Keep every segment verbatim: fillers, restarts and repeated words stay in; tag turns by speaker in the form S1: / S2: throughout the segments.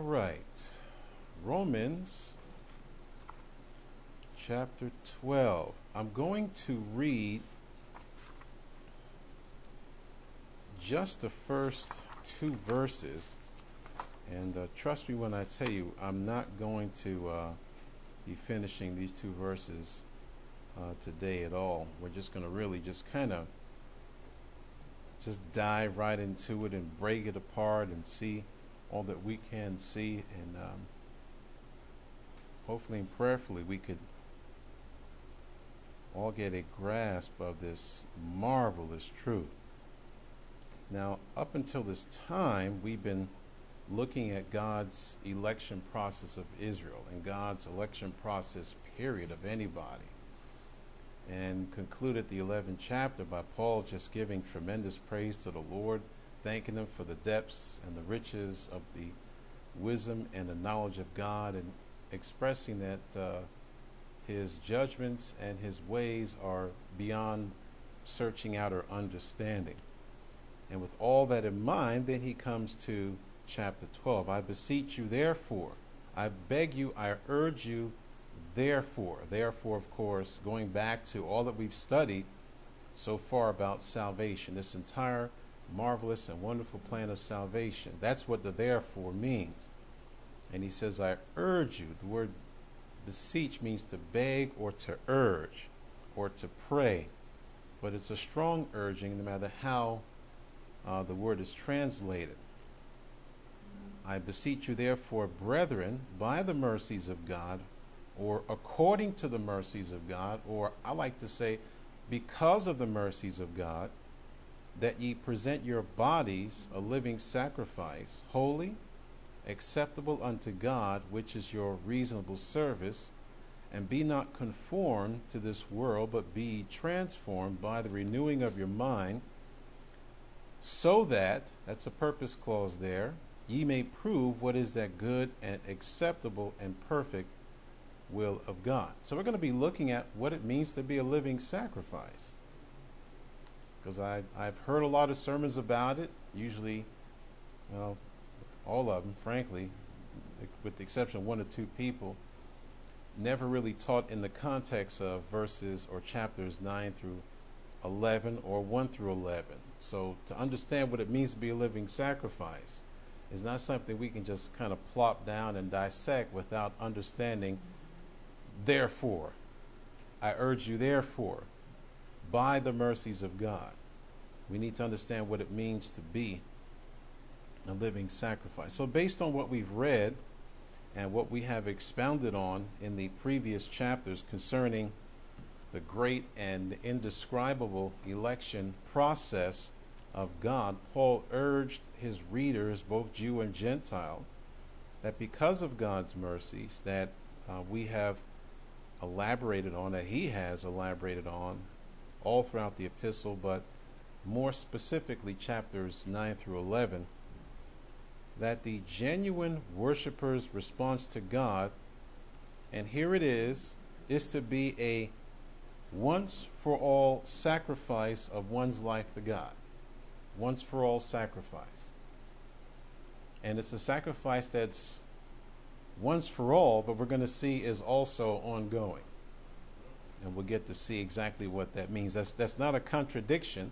S1: right. Romans chapter twelve. I'm going to read just the first two verses. And uh, trust me when I tell you, I'm not going to uh, be finishing these two verses uh, today at all. We're just going to really just kind of just dive right into it and break it apart and see all that we can see. And um, hopefully and prayerfully we could all get a grasp of this marvelous truth. Now, up until this time, we've been looking at God's election process of Israel and God's election process, period, of anybody. And concluded the eleventh chapter by Paul just giving tremendous praise to the Lord, thanking him for the depths and the riches of the wisdom and the knowledge of God, and expressing that uh, his judgments and his ways are beyond searching out or understanding. And with all that in mind, then he comes to chapter twelve. I beseech you, therefore, I beg you, I urge you, therefore. Therefore, of course, going back to all that we've studied so far about salvation, this entire marvelous and wonderful plan of salvation. That's what the therefore means. And he says, I urge you. The word beseech means to beg or to urge or to pray. But it's a strong urging no matter how uh, the word is translated. I beseech you, therefore, brethren, by the mercies of God, or according to the mercies of God, or I like to say, because of the mercies of God, that ye present your bodies a living sacrifice, holy, acceptable unto God, which is your reasonable service, and be not conformed to this world, but be ye transformed by the renewing of your mind, so that, that's a purpose clause there, ye may prove what is that good and acceptable and perfect will of God. So we're going to be looking at what it means to be a living sacrifice. Because I, I've heard a lot of sermons about it, usually, well, all of them, frankly, with the exception of one or two people, never really taught in the context of verses or chapters nine through eleven or one through eleven. So to understand what it means to be a living sacrifice is not something we can just kind of plop down and dissect without understanding. Therefore, I urge you, therefore, by the mercies of God. We need to understand what it means to be a living sacrifice. So based on what we've read and what we have expounded on in the previous chapters concerning the great and indescribable election process of God, Paul urged his readers, both Jew and Gentile, that because of God's mercies that uh, we have elaborated on, that he has elaborated on all throughout the epistle, but more specifically chapters nine through eleven, that the genuine worshiper's response to God, and here it is, is to be a once for all sacrifice of one's life to God. Once for all sacrifice. And it's a sacrifice that's once for all, but we're going to see is also ongoing. And we'll get to see exactly what that means. That's, that's not a contradiction,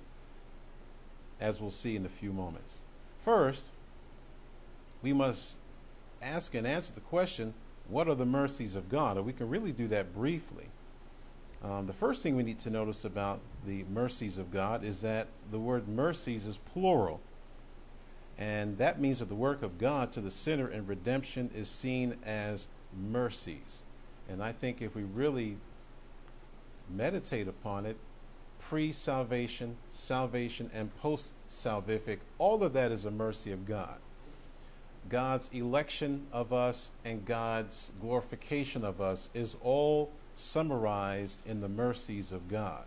S1: as we'll see in a few moments. First, we must ask and answer the question, what are the mercies of God? And we can really do that briefly. Um, the first thing we need to notice about the mercies of God is that the word mercies is plural. And that means that the work of God to the sinner in redemption is seen as mercies. And I think if we really meditate upon it, pre-salvation, salvation, and post-salvific, all of that is a mercy of God. God's election of us and God's glorification of us is all summarized in the mercies of God.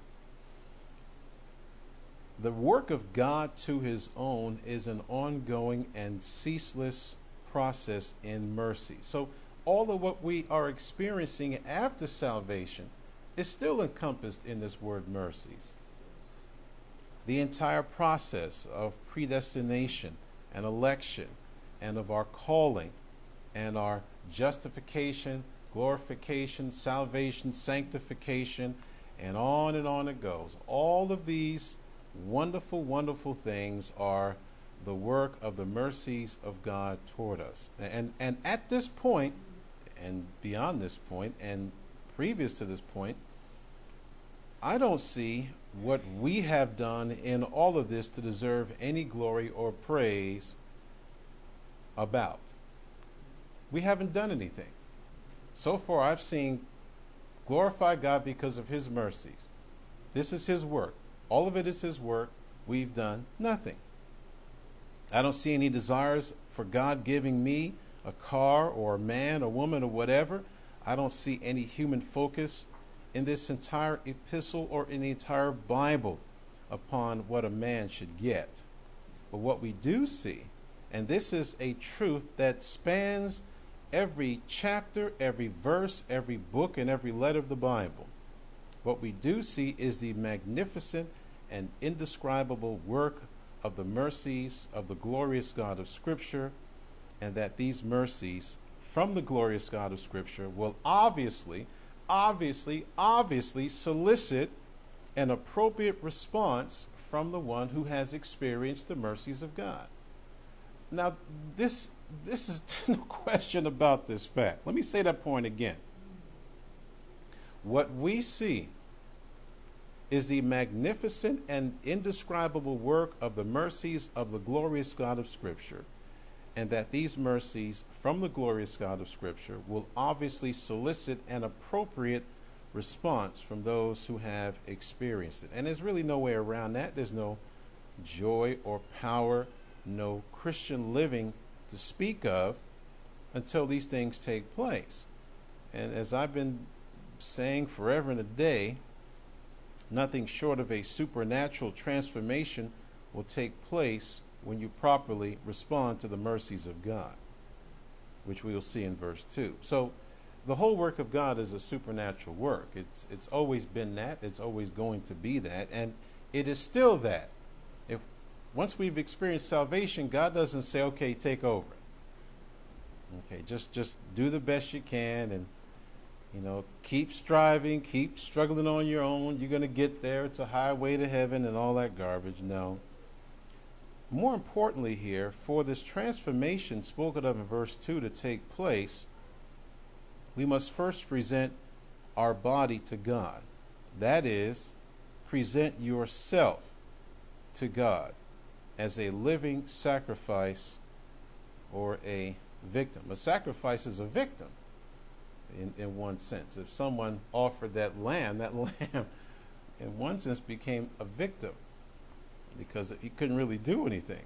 S1: The work of God to his own is an ongoing and ceaseless process in mercy. So all of what we are experiencing after salvation is still encompassed in this word mercies. The entire process of predestination and election and of our calling and our justification, glorification, salvation, sanctification, and on and on it goes. All of these wonderful, wonderful things are the work of the mercies of God toward us. And, and at this point, and beyond this point, and previous to this point, I don't see what we have done in all of this to deserve any glory or praise about. We haven't done anything. So far, I've seen glorify God because of his mercies. This is his work. All of it is his work. We've done nothing. I don't see any desires for God giving me a car or a man or woman or whatever. I don't see any human focus in this entire epistle or in the entire Bible upon what a man should get. But what we do see, and this is a truth that spans every chapter, every verse, every book, and every letter of the Bible, what we do see is the magnificent and indescribable work of the mercies of the glorious God of Scripture, and that these mercies from the glorious God of Scripture will obviously, obviously, obviously solicit an appropriate response from the one who has experienced the mercies of God. Now, this this is no question about this fact. Let me say that point again. What we see is the magnificent and indescribable work of the mercies of the glorious God of Scripture, and that these mercies from the glorious God of Scripture will obviously solicit an appropriate response from those who have experienced it. And there's really no way around that. There's no joy or power, no Christian living to speak of until these things take place. And as I've been saying forever and a day, nothing short of a supernatural transformation will take place when you properly respond to the mercies of God, which we will see in verse two. So the whole work of God is a supernatural work. It's it's always been that. It's always going to be that. And it is still that. If once we've experienced salvation, God doesn't say, okay, take over. Okay, just just do the best you can, and you know, keep striving, keep struggling on your own. You're going to get there. It's a highway to heaven and all that garbage. No. More importantly here, for this transformation spoken of in verse two to take place, we must first present our body to God. That is, present yourself to God as a living sacrifice or a victim. A sacrifice is a victim in, in one sense. If someone offered that lamb, that lamb in one sense became a victim because he couldn't really do anything.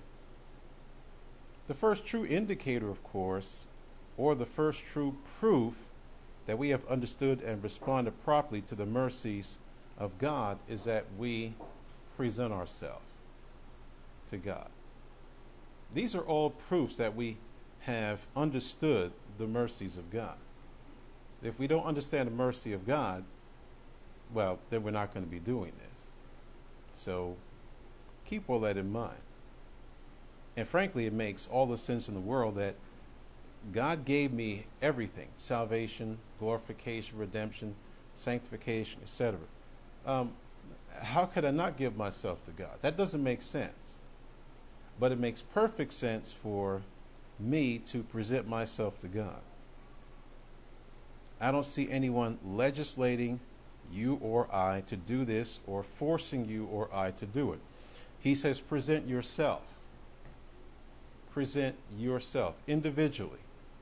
S1: The first true indicator, of course, or the first true proof that we have understood and responded properly to the mercies of God is that we present ourselves to God. These are all proofs that we have understood the mercies of God. If we don't understand the mercy of God, well, then we're not going to be doing this. So keep all that in mind. And frankly, it makes all the sense in the world that God gave me everything: salvation, glorification, redemption, sanctification, et cetera. Um, how could I not give myself to God? That doesn't make sense. But it makes perfect sense for me to present myself to God. I don't see anyone legislating you or I to do this or forcing you or I to do it. He says, present yourself. Present yourself individually.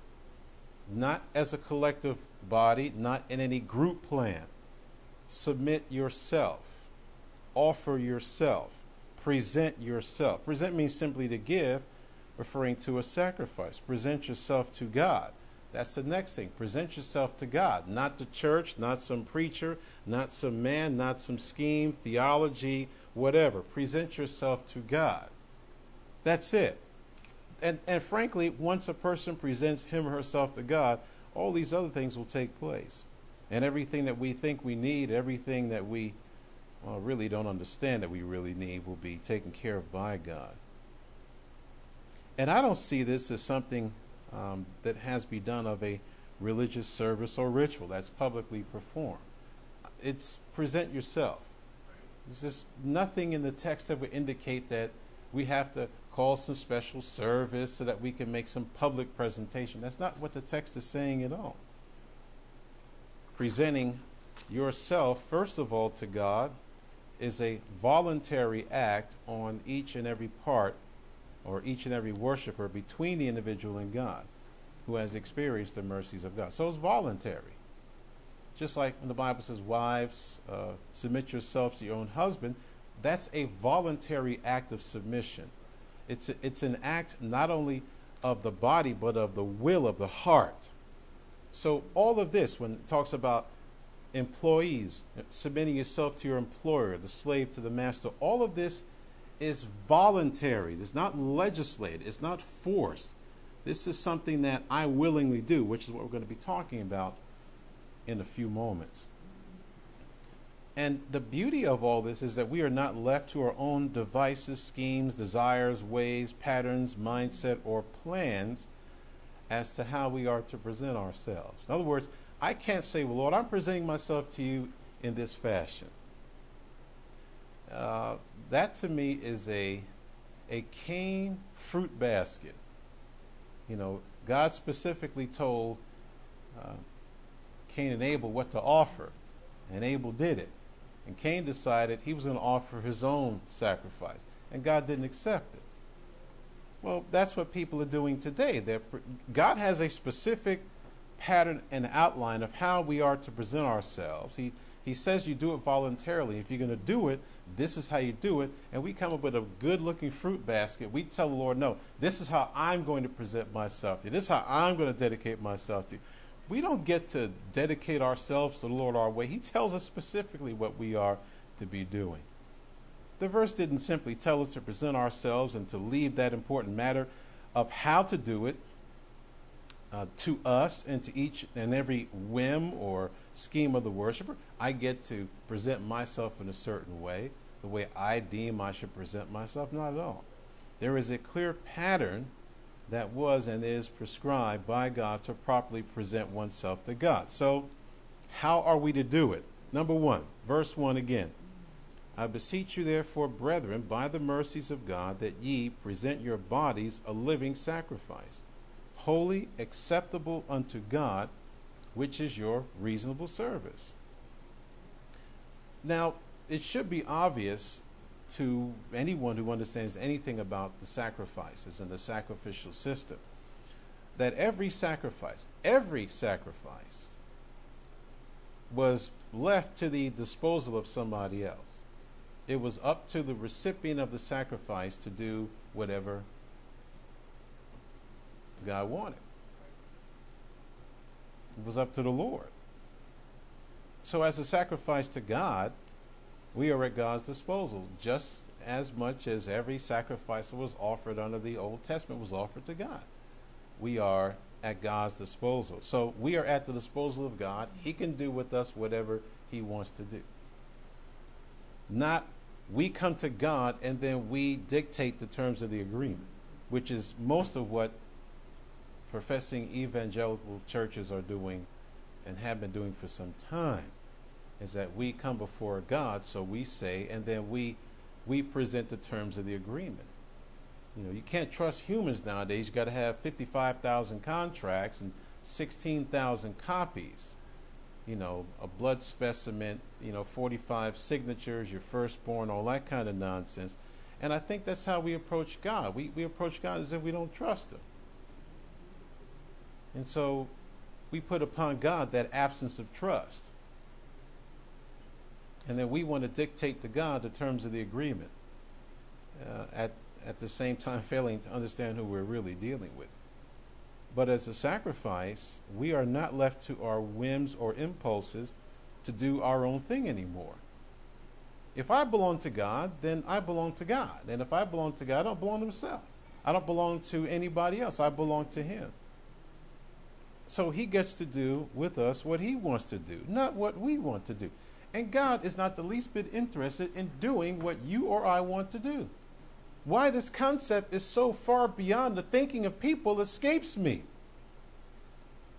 S1: Not as a collective body, not in any group plan. Submit yourself. Offer yourself. Present yourself. Present means simply to give, referring to a sacrifice. Present yourself to God. That's the next thing. Present yourself to God, not the church, not some preacher, not some man, not some scheme, theology, whatever. Present yourself to God. That's it. And, and frankly, once a person presents him or herself to God, all these other things will take place. And everything that we think we need, everything that we well, really don't understand that we really need, will be taken care of by God. And I don't see this as something um, that has to be done of a religious service or ritual that's publicly performed. It's present yourself. There's just nothing in the text that would indicate that we have to call some special service so that we can make some public presentation. That's not what the text is saying at all. Presenting yourself, first of all, to God is a voluntary act on each and every part or each and every worshiper between the individual and God who has experienced the mercies of God. So it's voluntary. Just like when the Bible says, wives, uh, submit yourselves to your own husband, that's a voluntary act of submission. It's, a, it's an act not only of the body, but of the will of the heart. So all of this, when it talks about employees, submitting yourself to your employer, the slave to the master, all of this is voluntary. It's not legislated. It's not forced. This is something that I willingly do, which is what we're going to be talking about in a few moments. And the beauty of all this is that we are not left to our own devices, schemes, desires, ways, patterns, mindset, or plans as to how we are to present ourselves. In other words, I can't say, well, Lord, I'm presenting myself to you in this fashion. Uh, that to me is a, a Cain fruit basket. You know, God specifically told uh, Cain and Abel what to offer, and Abel did it. And Cain decided he was going to offer his own sacrifice, and God didn't accept it. Well, that's what people are doing today. They're, God has a specific pattern and outline of how we are to present ourselves. He he says you do it voluntarily. If you're going to do it, this is how you do it. And we come up with a good-looking fruit basket. We tell the Lord, no, this is how I'm going to present myself to you. This is how I'm going to dedicate myself to you. We don't get to dedicate ourselves to the Lord our way. He tells us specifically what we are to be doing. The verse didn't simply tell us to present ourselves and to leave that important matter of how to do it uh, to us and to each and every whim or scheme of the worshiper. I get to present myself in a certain way, the way I deem I should present myself. Not at all. There is a clear pattern that was and is prescribed by God to properly present oneself to God. So, how are we to do it? Number one, verse one again. I beseech you, therefore, brethren, by the mercies of God, that ye present your bodies a living sacrifice, holy, acceptable unto God, which is your reasonable service. Now, it should be obvious to anyone who understands anything about the sacrifices and the sacrificial system that every sacrifice, every sacrifice was left to the disposal of somebody else. It was up to the recipient of the sacrifice to do whatever God wanted. It was up to the Lord. So as a sacrifice to God, we are at God's disposal, just as much as every sacrifice that was offered under the Old Testament was offered to God. We are at God's disposal. So we are at the disposal of God. He can do with us whatever he wants to do. Not we come to God and then we dictate the terms of the agreement, which is most of what professing evangelical churches are doing and have been doing for some time, is that we come before God, so we say, and then we we present the terms of the agreement. You know, you can't trust humans nowadays. You got to have fifty-five thousand contracts and sixteen thousand copies. You know, a blood specimen, you know, forty-five signatures, your firstborn, all that kind of nonsense. And I think that's how we approach God. We we approach God as if we don't trust him. And so we put upon God that absence of trust. And then we want to dictate to God the terms of the agreement, uh, at, at the same time failing to understand who we're really dealing with. But as a sacrifice, we are not left to our whims or impulses to do our own thing anymore. If I belong to God, then I belong to God. And if I belong to God, I don't belong to myself. I don't belong to anybody else. I belong to him. So he gets to do with us what he wants to do, not what we want to do. And God is not the least bit interested in doing what you or I want to do. Why this concept is so far beyond the thinking of people escapes me.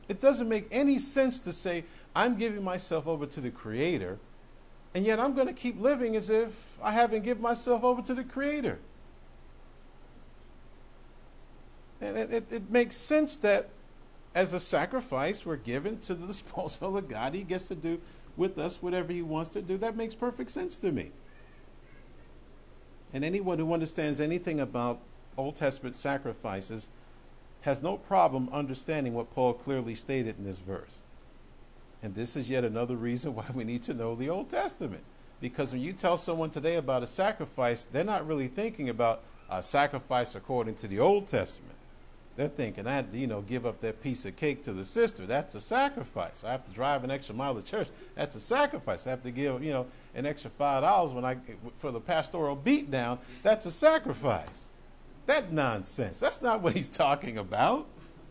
S1: It doesn't make any sense to say, I'm giving myself over to the Creator, and yet I'm going to keep living as if I haven't given myself over to the Creator. And it, it, it makes sense that as a sacrifice, we're given to the disposal of God. He gets to do with us whatever he wants to do. That makes perfect sense to me. And anyone who understands anything about Old Testament sacrifices has no problem understanding what Paul clearly stated in this verse. And this is yet another reason why we need to know the Old Testament. Because when you tell someone today about a sacrifice, they're not really thinking about a sacrifice according to the Old Testament. They're thinking, I had to, you know, give up that piece of cake to the sister. That's a sacrifice. I have to drive an extra mile to church. That's a sacrifice. I have to give, you know, an extra five dollars when I for the pastoral beatdown. That's a sacrifice. That nonsense. That's not what he's talking about.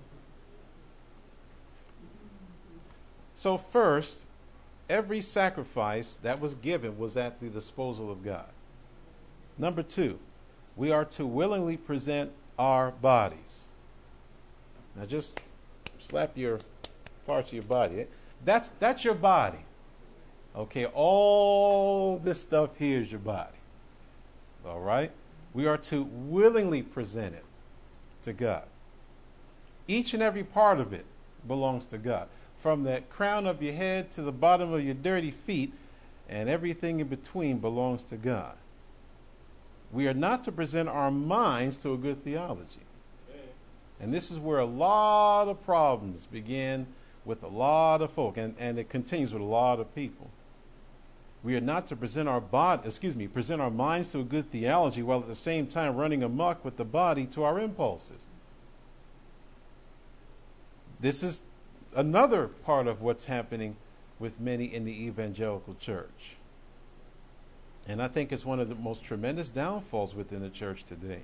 S1: So first, every sacrifice that was given was at the disposal of God. Number two, we are to willingly present our bodies. Now just slap your parts of your body. That's that's your body. Okay, all this stuff here is your body. All right? We are to willingly present it to God. Each and every part of it belongs to God. From the crown of your head to the bottom of your dirty feet, and everything in between belongs to God. We are not to present our minds to a good theology. And this is where a lot of problems begin with a lot of folk, and, and it continues with a lot of people. We are not to present our body, excuse me, present our minds to a good theology while at the same time running amok with the body to our impulses. This is another part of what's happening with many in the evangelical church. And I think it's one of the most tremendous downfalls within the church today.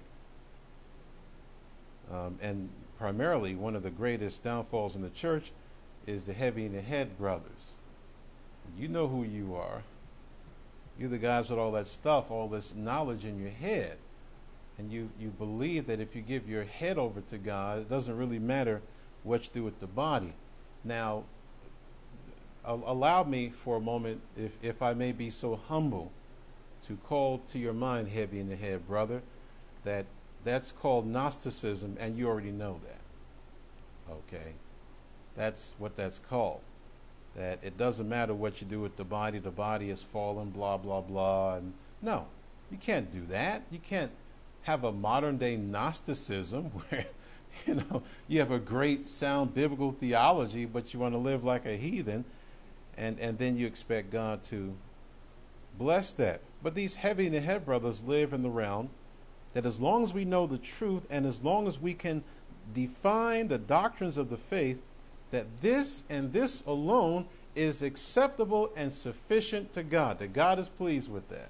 S1: Um, and primarily, one of the greatest downfalls in the church is the heavy in the head brothers. You know who you are. You're the guys with all that stuff, all this knowledge in your head. And you, you believe that if you give your head over to God, it doesn't really matter what you do with the body. Now, allow me for a moment, if, if I may be so humble, to call to your mind, heavy in the head brother, that that's called Gnosticism, and you already know that. Okay? That's what that's called. That it doesn't matter what you do with the body, the body is fallen, blah, blah, blah. And no, you can't do that. You can't have a modern day Gnosticism where, you know, you have a great sound biblical theology, but you want to live like a heathen, and, and then you expect God to bless that. But these heavy in the head brothers live in the realm that as long as we know the truth and as long as we can define the doctrines of the faith, that this and this alone is acceptable and sufficient to God, that God is pleased with that.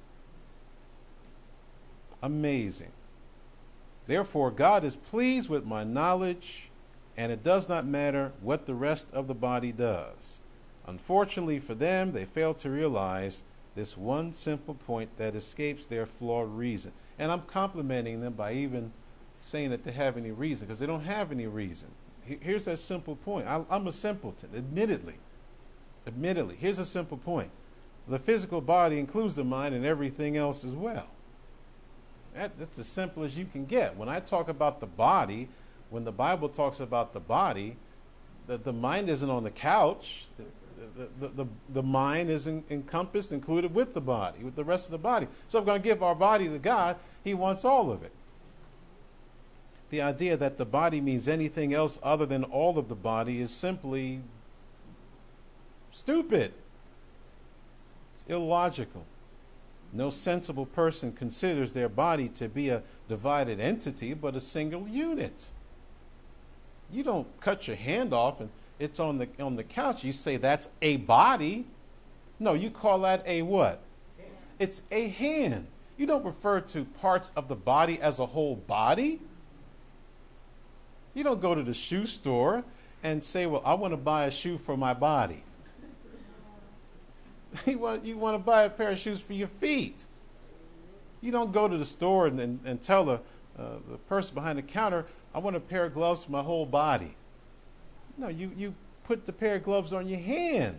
S1: Amazing. Therefore, God is pleased with my knowledge, and it does not matter what the rest of the body does. Unfortunately for them, they fail to realize this one simple point that escapes their flawed reason. And I'm complimenting them by even saying that they have any reason, because they don't have any reason. Here's that simple point. I, I'm a simpleton, admittedly. Admittedly. Here's a simple point. The physical body includes the mind and everything else as well. That, that's as simple as you can get. When I talk about the body, when the Bible talks about the body, the, the mind isn't on the couch. The, the, the, the mind is in, encompassed, included with the body, with the rest of the body. So if we're going to give our body to God, he wants all of it. The idea that the body means anything else other than all of the body is simply stupid. It's illogical. No sensible person considers their body to be a divided entity, but a single unit. You don't cut your hand off and it's on the on the couch. You say that's a body. No, you call that a what? Hand. It's a hand. You don't refer to parts of the body as a whole body. You don't go to the shoe store and say, well, I want to buy a shoe for my body. You want, you want to buy a pair of shoes for your feet. You don't go to the store and, and, and tell the, uh, the person behind the counter, I want a pair of gloves for my whole body. No, you, you put the pair of gloves on your hand.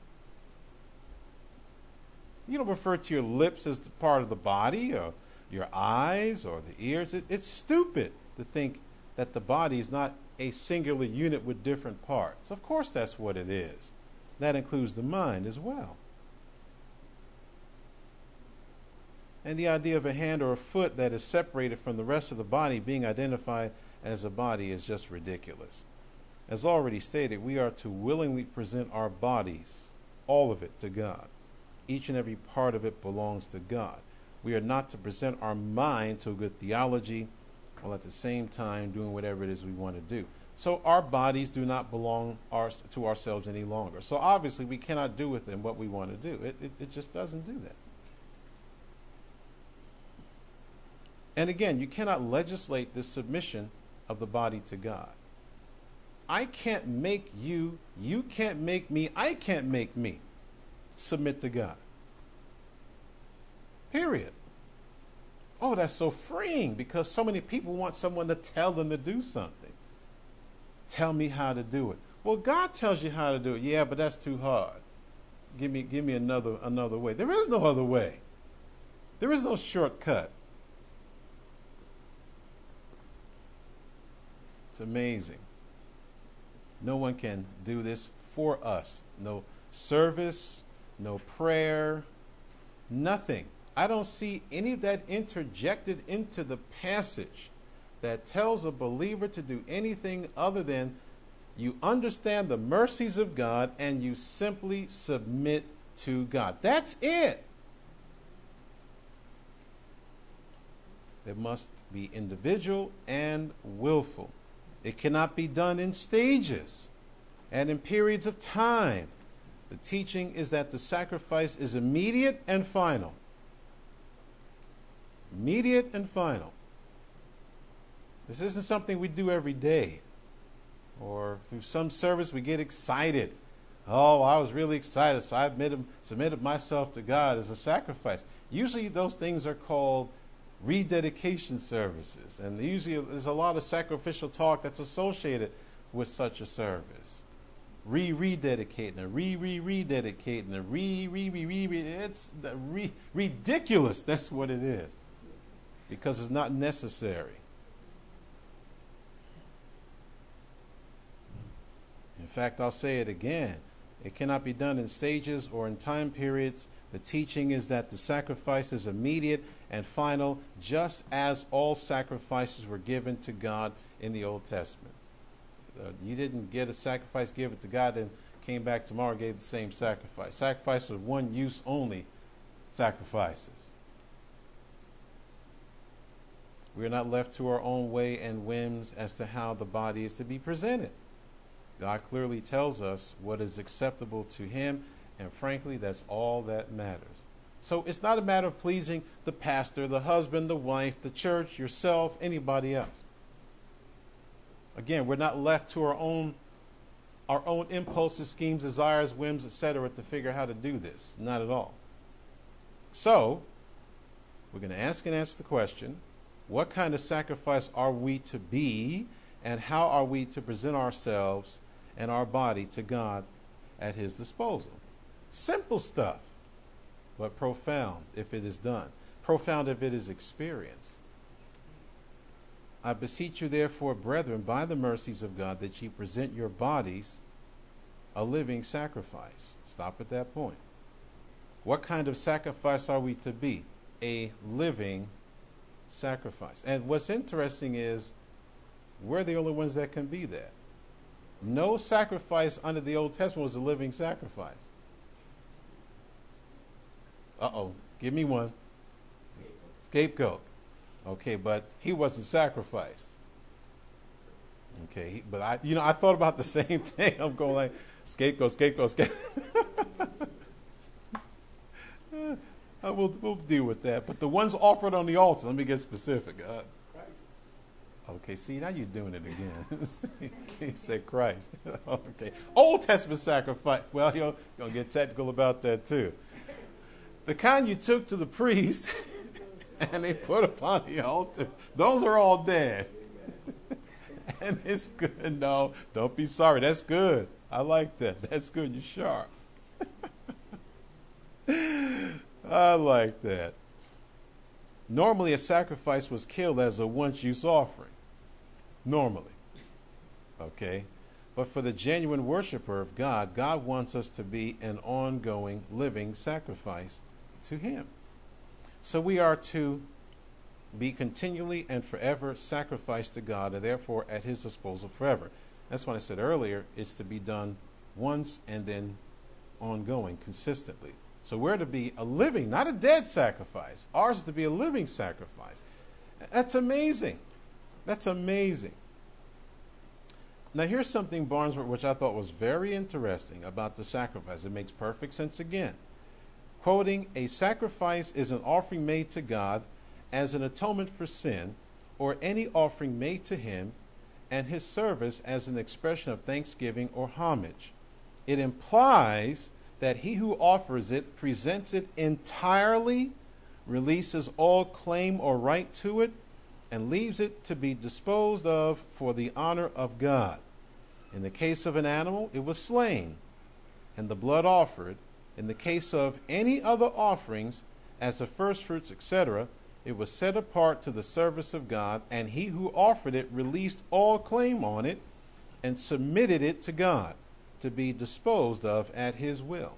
S1: You don't refer to your lips as the part of the body, or your eyes, or the ears. It, it's stupid to think that the body is not a singular unit with different parts. Of course that's what it is. That includes the mind as well. And the idea of a hand or a foot that is separated from the rest of the body being identified as a body is just ridiculous. As already stated, we are to willingly present our bodies, all of it, to God. Each and every part of it belongs to God. We are not to present our mind to a good theology while at the same time doing whatever it is we want to do. So our bodies do not belong our, to ourselves any longer. So obviously we cannot do with them what we want to do. It, it, it just doesn't do that. And again, you cannot legislate the submission of the body to God. I can't make you, you can't make me, I can't make me submit to God. Period. Oh, that's so freeing, because so many people want someone to tell them to do something. Tell me how to do it. Well, God tells you how to do it. Yeah, but that's too hard. Give me, give me another, another way. There is no other way. There is no shortcut. It's amazing. No one can do this for us. No service, no prayer, nothing. I don't see any of that interjected into the passage that tells a believer to do anything other than you understand the mercies of God and you simply submit to God. That's it. It must be individual and willful. It cannot be done in stages and in periods of time. The teaching is that the sacrifice is immediate and final. Immediate and final. This isn't something we do every day. Or through some service we get excited. Oh, I was really excited, so I admitted, submitted myself to God as a sacrifice. Usually those things are called rededication services. And usually there's a lot of sacrificial talk that's associated with such a service. Re-rededicating, and re-re-rededicating, and re-re-re-re. It's re- ridiculous. That's what it is. Because it's not necessary. In fact, I'll say it again. It cannot be done in stages or in time periods. The teaching is that the sacrifice is immediate and final, just as all sacrifices were given to God in the Old Testament. Uh, you didn't get a sacrifice, give it to God, then came back tomorrow and gave the same sacrifice. Sacrifice was one use only sacrifices. We are not left to our own way and whims as to how the body is to be presented. God clearly tells us what is acceptable to him, and frankly, that's all that matters. So it's not a matter of pleasing the pastor, the husband, the wife, the church, yourself, anybody else. Again, we're not left to our own our own impulses, schemes, desires, whims, et cetera to figure out how to do this. Not at all. So, we're going to ask and answer the question, what kind of sacrifice are we to be, and how are we to present ourselves and our body to God at his disposal? Simple stuff, but profound if it is done. Profound if it is experienced. I beseech you, therefore, brethren, by the mercies of God, that ye present your bodies a living sacrifice. Stop at that point. What kind of sacrifice are we to be? A living sacrifice. And what's interesting is we're the only ones that can be that. No sacrifice under the Old Testament was a living sacrifice. Uh-oh. Give me one. Scapegoat. Okay, but he wasn't sacrificed. Okay, he, but I, you know, I thought about the same thing. I'm going like, scapegoat, scapegoat, scapegoat. uh, we'll, we'll deal with that. But the ones offered on the altar, let me get specific. Uh, okay, see, now you're doing it again. He said Christ. Okay, Old Testament sacrifice. Well, you're going to get technical about that too. The kind you took to the priest and they put upon the altar, those are all dead. And it's good. No, don't be sorry. That's good. I like that. That's good. You're sharp. I like that. Normally, a sacrifice was killed as a once-use offering. Normally. Okay? But for the genuine worshiper of God, God wants us to be an ongoing, living sacrifice to Him. So we are to be continually and forever sacrificed to God, and therefore at His disposal forever. That's why I said earlier, it's to be done once and then ongoing, consistently. So we're to be a living, not a dead sacrifice. Ours is to be a living sacrifice. That's amazing. That's amazing. Now here's something, Barnesworth, which I thought was very interesting about the sacrifice. It makes perfect sense again. Quoting, "A sacrifice is an offering made to God as an atonement for sin, or any offering made to Him and His service as an expression of thanksgiving or homage. It implies that he who offers it presents it entirely, releases all claim or right to it, and leaves it to be disposed of for the honor of God. In the case of an animal, it was slain, and the blood offered. In the case of any other offerings, as the first fruits, et cetera, it was set apart to the service of God, and he who offered it released all claim on it and submitted it to God, to be disposed of at His will.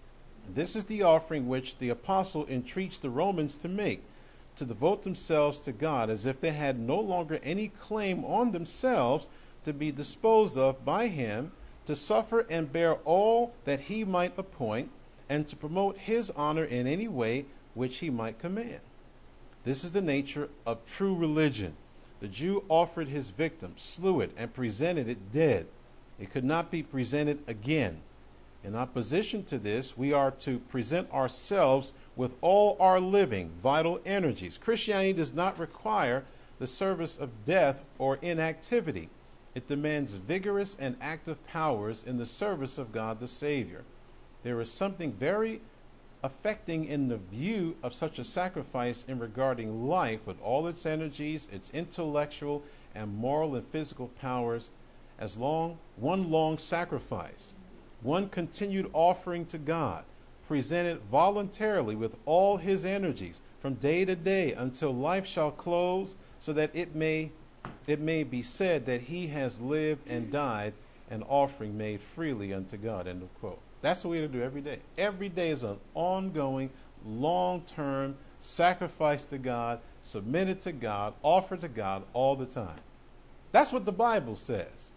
S1: This is the offering which the apostle entreats the Romans to make, to devote themselves to God as if they had no longer any claim on themselves, to be disposed of by Him, to suffer and bear all that He might appoint, and to promote His honor in any way which He might command. This is the nature of true religion. The Jew offered his victim, slew it, and presented it dead. It could not be presented again. In opposition to this, we are to present ourselves with all our living, vital energies. Christianity does not require the service of death or inactivity. It demands vigorous and active powers in the service of God the Savior. There is something very affecting in the view of such a sacrifice in regarding life with all its energies, its intellectual and moral and physical powers, as long one long sacrifice, one continued offering to God, presented voluntarily with all his energies from day to day until life shall close, so that it may it may be said that he has lived and died, an offering made freely unto God. End of quote. That's what we have to do every day. Every day is an ongoing, long-term sacrifice to God, submitted to God, offered to God all the time. That's what the Bible says.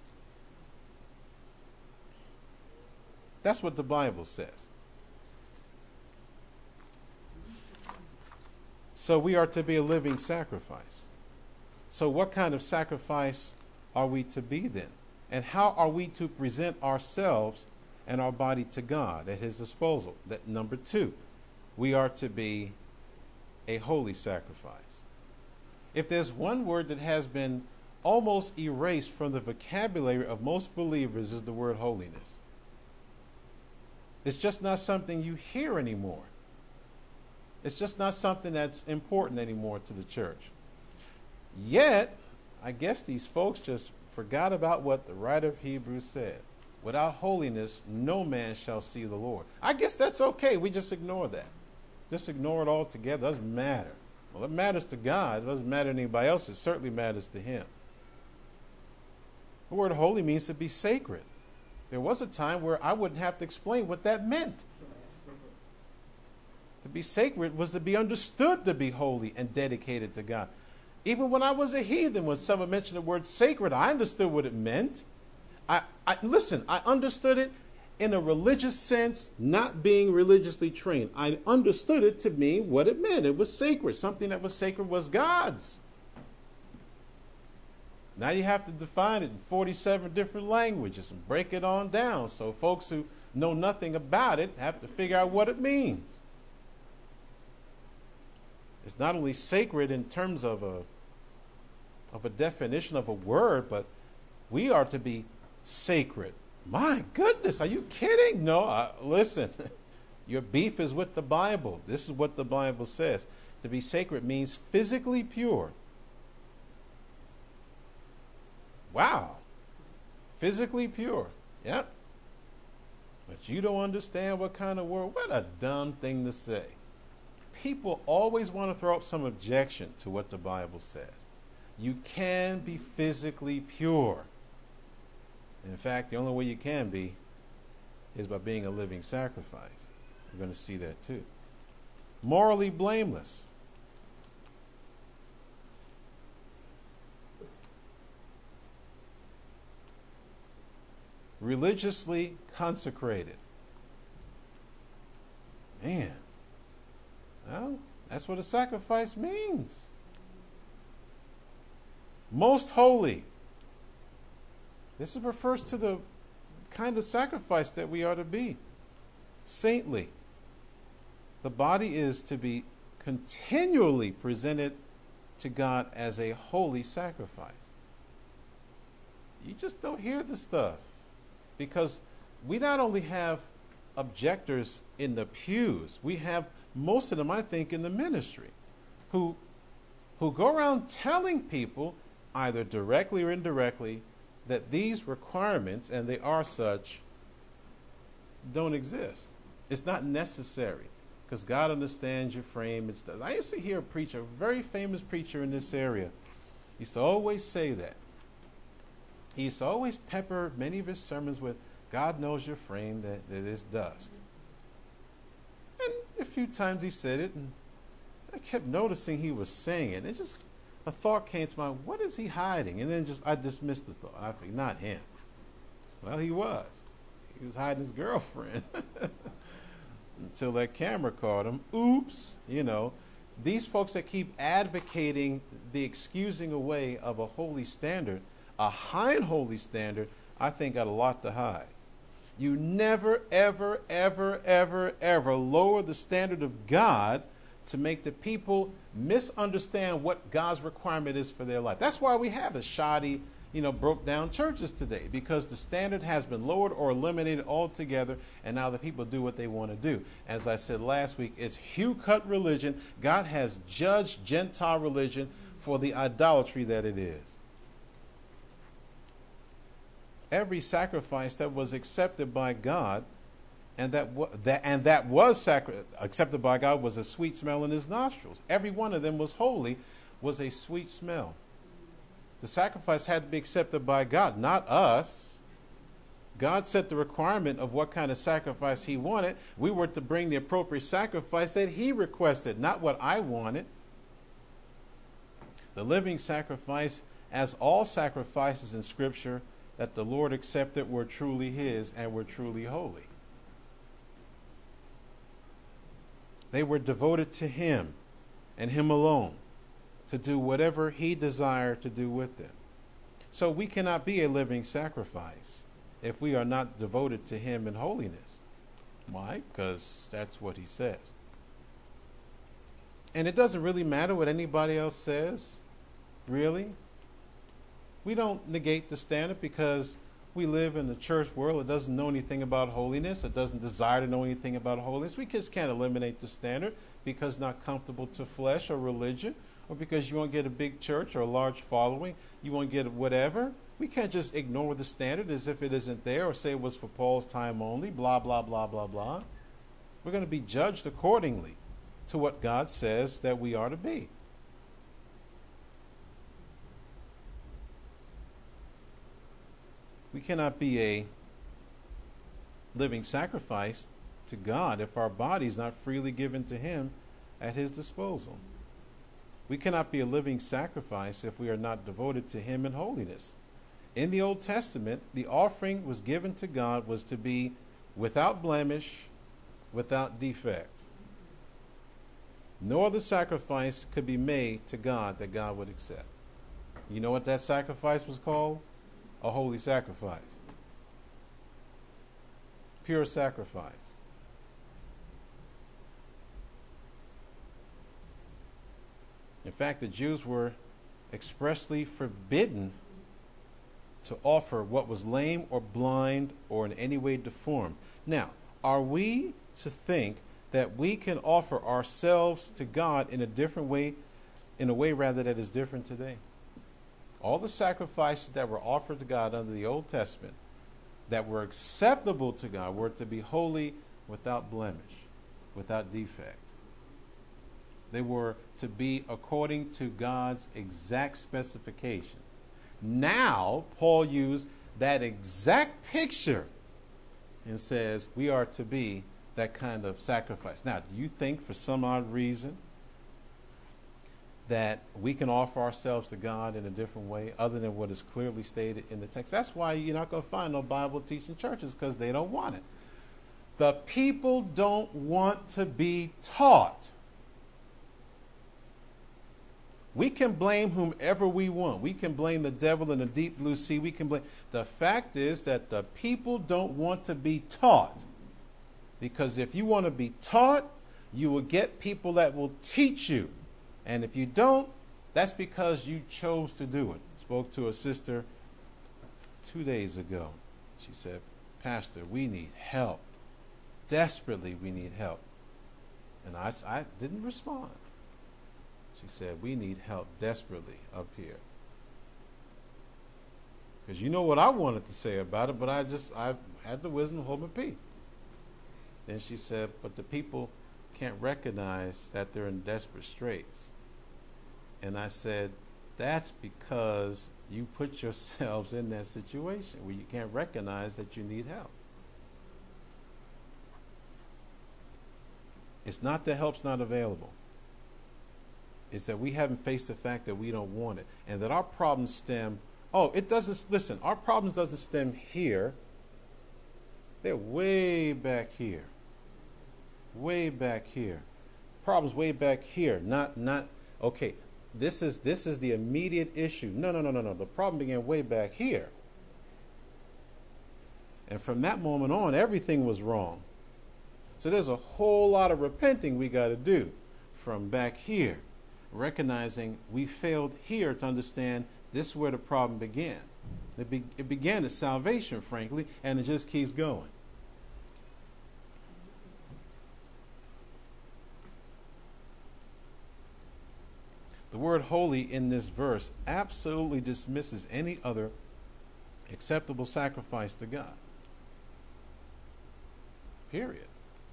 S1: That's what the Bible says. So we are to be a living sacrifice. So what kind of sacrifice are we to be then? And how are we to present ourselves and our body to God at his disposal? That number two, we are to be a holy sacrifice. If there's one word that has been almost erased from the vocabulary of most believers, is the word holiness. It's just not something you hear anymore. It's just not something that's important anymore to the church. Yet, I guess these folks just forgot about what the writer of Hebrews said. Without holiness, no man shall see the Lord. I guess that's okay. We just ignore that. Just ignore it altogether. It doesn't matter. Well, it matters to God. It doesn't matter to anybody else. It certainly matters to him. The word holy means to be sacred. There was a time where I wouldn't have to explain what that meant. To be sacred was to be understood to be holy and dedicated to God. Even when I was a heathen, when someone mentioned the word sacred, I understood what it meant. I, I listen, I understood it in a religious sense, not being religiously trained. I understood it to mean what it meant. It was sacred. Something that was sacred was God's. Now you have to define it in forty-seven different languages and break it on down. So folks who know nothing about it have to figure out what it means. It's not only sacred in terms of a of a definition of a word, but we are to be sacred. My goodness, are you kidding? No, uh, listen, your beef is with the Bible. This is what the Bible says. To be sacred means physically pure. Wow. Physically pure. Yep. But you don't understand what kind of word. What a dumb thing to say. People always want to throw up some objection to what the Bible says. You can be physically pure. In fact, the only way you can be is by being a living sacrifice. We're going to see that too. Morally blameless. Religiously consecrated. Man, well, that's what a sacrifice means. Most holy. This refers to the kind of sacrifice that we are to be. Saintly. The body is to be continually presented to God as a holy sacrifice. You just don't hear the stuff. Because we not only have objectors in the pews, we have most of them, I think, in the ministry, who, who go around telling people, either directly or indirectly, that these requirements, and they are such, don't exist. It's not necessary, because God understands your frame and stuff. I used to hear a preacher, a very famous preacher in this area, used to always say that. He used to always pepper many of his sermons with, God knows your frame, that, that is dust. And a few times he said it, and I kept noticing he was saying it. It just, a thought came to mind, what is he hiding? And then just I dismissed the thought. I think, not him. Well, he was. He was hiding his girlfriend. Until that camera caught him. Oops. You know, these folks that keep advocating the excusing away of a holy standard, a high and holy standard, I think got a lot to hide. You never, ever, ever, ever, ever lower the standard of God to make the people misunderstand what God's requirement is for their life. That's why we have a shoddy, you know, broke down churches today, because the standard has been lowered or eliminated altogether, and now the people do what they want to do. As I said last week, it's hue cut religion. God has judged Gentile religion for the idolatry that it is. Every sacrifice that was accepted by God and that, w- that and that was sacri- accepted by God was a sweet smell in his nostrils. Every one of them was holy, was a sweet smell. The sacrifice had to be accepted by God, not us. God set the requirement of what kind of sacrifice he wanted. We were to bring the appropriate sacrifice that he requested, not what I wanted. The living sacrifice, as all sacrifices in Scripture that the Lord accepted, were truly his and were truly holy. They were devoted to him and him alone, to do whatever he desired to do with them. So we cannot be a living sacrifice if we are not devoted to him in holiness. Why? Because that's what he says. And it doesn't really matter what anybody else says, really. We don't negate the standard because we live in the church world. It doesn't know anything about holiness. It doesn't desire to know anything about holiness. We just can't eliminate the standard because it's not comfortable to flesh or religion, or because you won't get a big church or a large following. You won't get whatever. We can't just ignore the standard as if it isn't there, or say it was for Paul's time only, blah, blah, blah, blah, blah. We're going to be judged accordingly to what God says that we are to be. We cannot be a living sacrifice to God if our body is not freely given to him at his disposal. We cannot be a living sacrifice if we are not devoted to him in holiness. In the Old Testament, the offering was given to God was to be without blemish, without defect. No other sacrifice could be made to God that God would accept. You know what that sacrifice was called? A holy sacrifice. Pure sacrifice. In fact, the Jews were expressly forbidden to offer what was lame or blind or in any way deformed. Now, are we to think that we can offer ourselves to God in a different way, in a way rather that is different today? All the sacrifices that were offered to God under the Old Testament that were acceptable to God were to be holy without blemish, without defect. They were to be according to God's exact specifications. Now, Paul used that exact picture and says we are to be that kind of sacrifice. Now, do you think for some odd reason that we can offer ourselves to God in a different way other than what is clearly stated in the text? That's why you're not going to find no Bible teaching churches, because they don't want it. The people don't want to be taught. We can blame whomever we want. We can blame the devil in the deep blue sea. We can blame. The fact is that the people don't want to be taught. Because if you want to be taught, you will get people that will teach you. And if you don't, that's because you chose to do it. Spoke to a sister two days ago. She said, Pastor, we need help. Desperately, we need help. And I, I didn't respond. She said, we need help desperately up here. Because you know what I wanted to say about it, but I just, I had the wisdom to hold my peace. Then she said, but the people can't recognize that they're in desperate straits. And I said, that's because you put yourselves in that situation where you can't recognize that you need help. It's not that help's not available. It's that we haven't faced the fact that we don't want it. And that our problems stem, oh, it doesn't, listen, our problems doesn't stem here. They're way back here. Way back here. Problems way back here. Not, not, okay, this is, this is the immediate issue. No, no, no, no, no. The problem began way back here. And from that moment on, everything was wrong. So there's a whole lot of repenting we got to do from back here. Recognizing we failed here to understand this is where the problem began. It, be, it began at salvation, frankly, and it just keeps going. The word holy in this verse absolutely dismisses any other acceptable sacrifice to God. Period.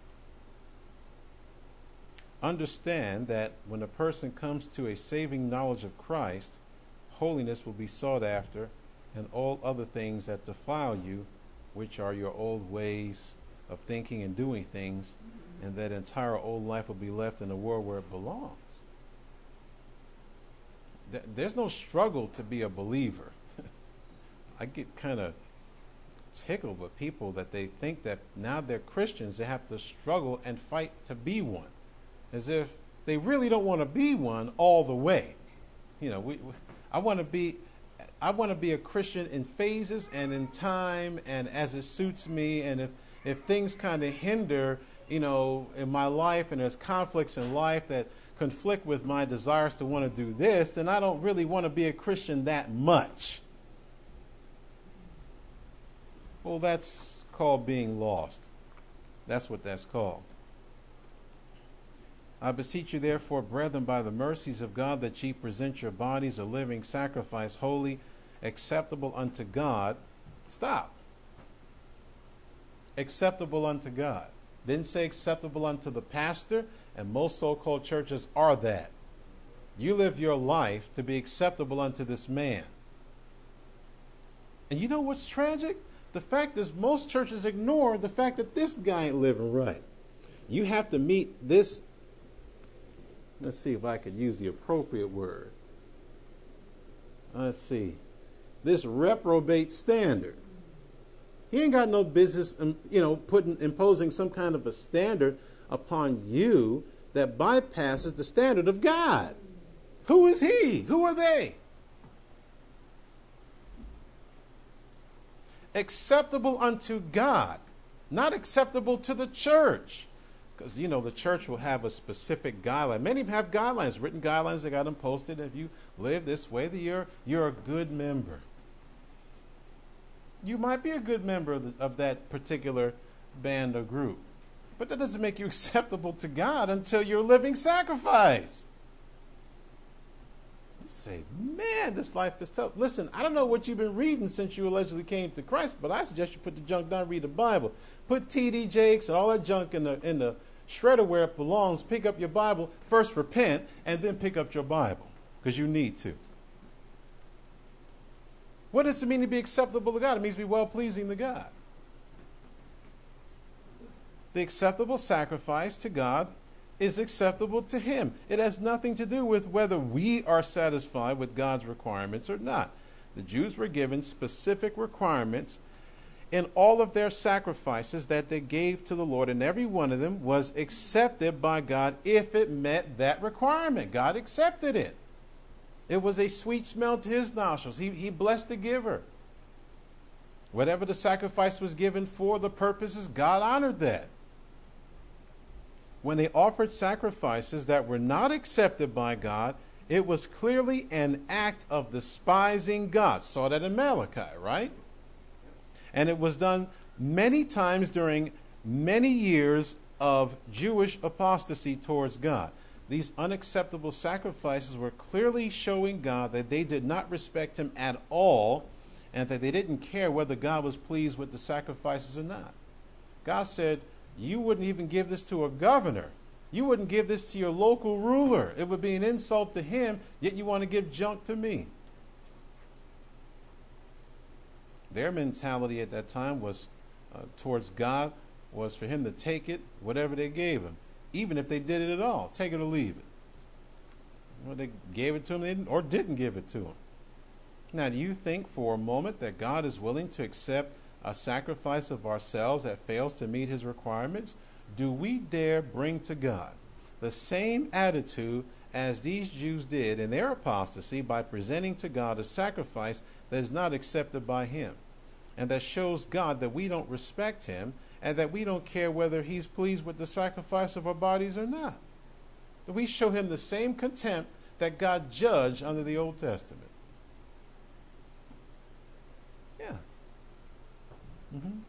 S1: Understand that when a person comes to a saving knowledge of Christ, holiness will be sought after, and all other things that defile you, which are your old ways of thinking and doing things, and that entire old life will be left in the world where it belongs. There's no struggle to be a believer. I get kind of tickled with people that they think that now they're Christians, they have to struggle and fight to be one. As if they really don't want to be one all the way. You know, we, we I want to be I want to be a Christian in phases and in time and as it suits me, and if if things kind of hinder, you know, in my life, and there's conflicts in life that conflict with my desires to want to do this, then I don't really want to be a Christian that much. Well, that's called being lost. That's what that's called. I beseech you, therefore, brethren, by the mercies of God, that ye present your bodies a living sacrifice, holy, acceptable unto God. Stop. Acceptable unto God. Didn't say acceptable unto the pastor, and most so-called churches are that. You live your life to be acceptable unto this man. And you know what's tragic? The fact is most churches ignore the fact that this guy ain't living right. You have to meet this. Let's see if I could use the appropriate word. Let's see. This reprobate standard. He ain't got no business, you know, putting imposing some kind of a standard upon you that bypasses the standard of God. Who is he? Who are they? Acceptable unto God, not acceptable to the church. Because, you know, the church will have a specific guideline. Many have guidelines, written guidelines. They got them posted. If you live this way, that you're, you're a good member. You might be a good member of, the, of that particular band or group. But that doesn't make you acceptable to God until you're a living sacrifice. say, man, this life is tough. Listen, I don't know what you've been reading since you allegedly came to Christ, but I suggest you put the junk down, read the Bible. Put T D Jakes and all that junk in the in the shredder where it belongs. Pick up your Bible. First repent, and then pick up your Bible, because you need to. What does it mean to be acceptable to God? It means to be well-pleasing to God. The acceptable sacrifice to God is acceptable to him. It has nothing to do with whether we are satisfied with God's requirements or not. The Jews were given specific requirements in all of their sacrifices that they gave to the Lord, and every one of them was accepted by God if it met that requirement. God accepted it. It was a sweet smell to his nostrils. He, he blessed the giver. Whatever the sacrifice was given for, the purposes, God honored that. When they offered sacrifices that were not accepted by God, it was clearly an act of despising God. Saw that in Malachi, right? And it was done many times during many years of Jewish apostasy towards God. These unacceptable sacrifices were clearly showing God that they did not respect him at all, and that they didn't care whether God was pleased with the sacrifices or not. God said, you wouldn't even give this to a governor. You wouldn't give this to your local ruler. It would be an insult to him, yet you want to give junk to me. Their mentality at that time was uh, towards God was for him to take it, whatever they gave him, even if they did it at all. Take it or leave it. Well, they gave it to him or didn't give it to him. Now, do you think for a moment that God is willing to accept a sacrifice of ourselves that fails to meet his requirements? Do we dare bring to God the same attitude as these Jews did in their apostasy by presenting to God a sacrifice that is not accepted by him, and that shows God that we don't respect him and that we don't care whether he's pleased with the sacrifice of our bodies or not? Do we show him the same contempt that God judged under the Old Testament? Yeah. Mm-hmm.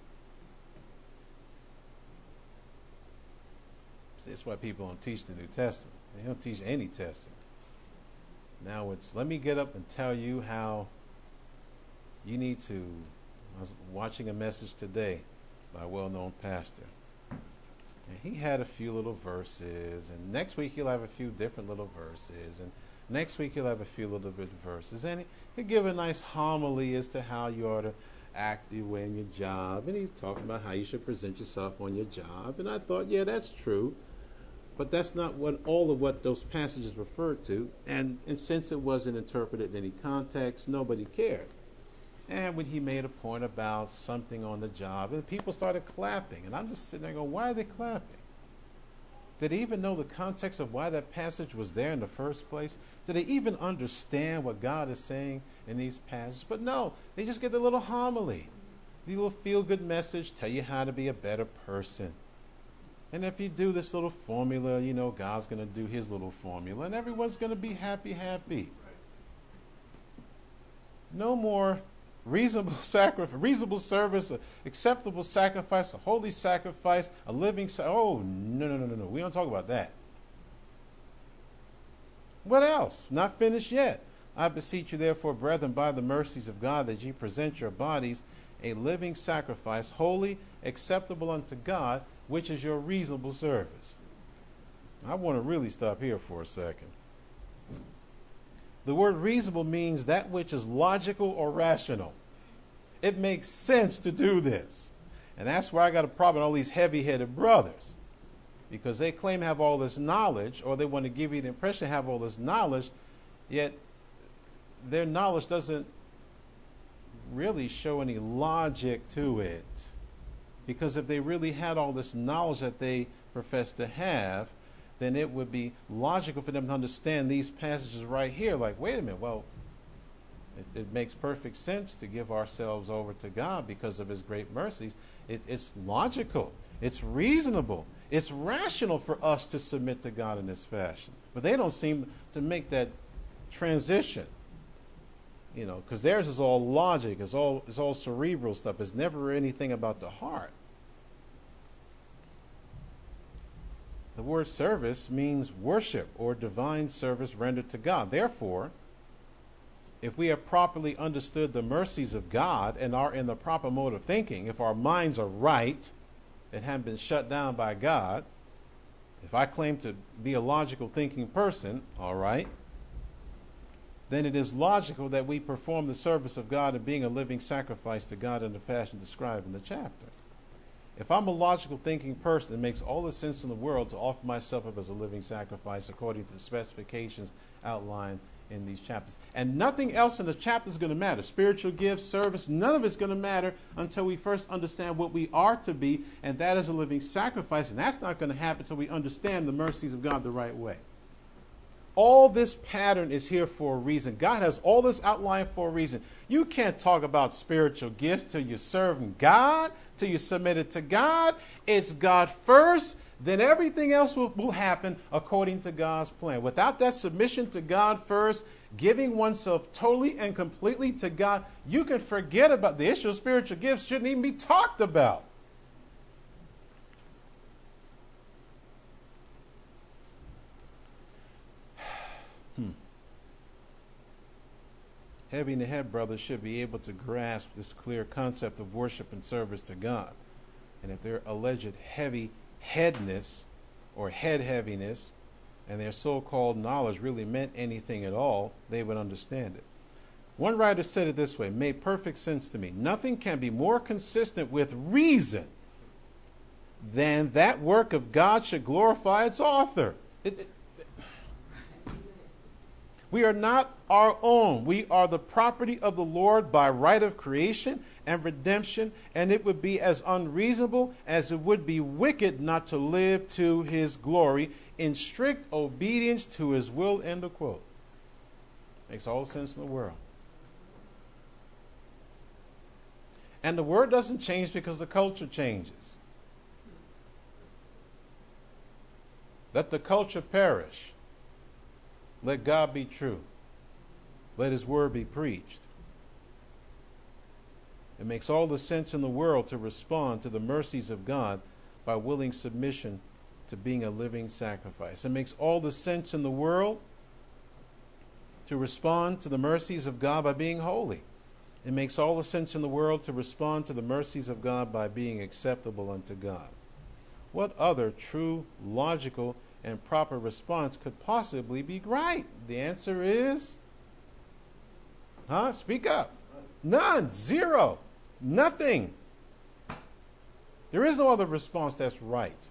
S1: See, that's why people don't teach the New Testament. They don't teach any Testament. Now it's, let me get up and tell you how you need to. I was watching a message today by a well-known pastor. And he had a few little verses, and next week he'll have a few different little verses, and next week he'll have a few little bit verses, and he'll give a nice homily as to how you ought to act your way in your job, and he's talking about how you should present yourself on your job. And I thought, yeah, that's true, but that's not what all of what those passages referred to, and, and since it wasn't interpreted in any context, nobody cared. And when he made a point about something on the job, and people started clapping, and I'm just sitting there going, why are they clapping? Did they even know the context of why that passage was there in the first place? Did they even understand what God is saying in these passages? But no, they just get the little homily, the little feel-good message, tell you how to be a better person. And if you do this little formula, you know, God's going to do his little formula, and everyone's going to be happy, happy. No more reasonable sacrifice, reasonable service, a acceptable sacrifice, a holy sacrifice, a living sacrifice. Oh, no, no, no, no, no. We don't talk about that. What else? Not finished yet. I beseech you, therefore, brethren, by the mercies of God, that ye present your bodies a living sacrifice, holy, acceptable unto God, which is your reasonable service. I want to really stop here for a second. The word reasonable means that which is logical or rational. It makes sense to do this. And that's where I got a problem with all these heavy-headed brothers. Because they claim to have all this knowledge, or they want to give you the impression to have all this knowledge, yet their knowledge doesn't really show any logic to it. Because if they really had all this knowledge that they profess to have, then it would be logical for them to understand these passages right here. Like, wait a minute, well, it, it makes perfect sense to give ourselves over to God because of his great mercies. It, it's logical. It's reasonable. It's rational for us to submit to God in this fashion. But they don't seem to make that transition, you know, because theirs is all logic. It's all, it's all cerebral stuff. It's never anything about the heart. The word service means worship or divine service rendered to God. Therefore, if we have properly understood the mercies of God and are in the proper mode of thinking, if our minds are right and haven't been shut down by God, if I claim to be a logical thinking person, all right, then it is logical that we perform the service of God in being a living sacrifice to God in the fashion described in the chapter. If I'm a logical thinking person, it makes all the sense in the world to offer myself up as a living sacrifice according to the specifications outlined in these chapters. And nothing else in the chapter is going to matter. Spiritual gifts, service, none of it's going to matter until we first understand what we are to be, and that is a living sacrifice. And that's not going to happen until we understand the mercies of God the right way. All this pattern is here for a reason. God has all this outlined for a reason. You can't talk about spiritual gifts till you're serving God, till you're submitted to God. It's God first, then everything else will, will happen according to God's plan. Without that submission to God first, giving oneself totally and completely to God, you can forget about the issue of spiritual gifts. Shouldn't even be talked about. Hmm. Heavy in the head brothers should be able to grasp this clear concept of worship and service to God. And if their alleged heavy headness or head heaviness and their so-called knowledge really meant anything at all, they would understand it. One writer said it this way, made perfect sense to me. Nothing can be more consistent with reason than that work of God should glorify its author. It, it, we are not our own. We are the property of the Lord by right of creation and redemption, and it would be as unreasonable as it would be wicked not to live to his glory in strict obedience to his will, end of quote. Makes all the sense in the world. And the word doesn't change because the culture changes. Let the culture perish. Let God be true. Let his word be preached. It makes all the sense in the world to respond to the mercies of God by willing submission to being a living sacrifice. It makes all the sense in the world to respond to the mercies of God by being holy. It makes all the sense in the world to respond to the mercies of God by being acceptable unto God. What other true, logical, and proper response could possibly be right? The answer is, huh? Speak up. None. Zero. Nothing. There is no other response that's right.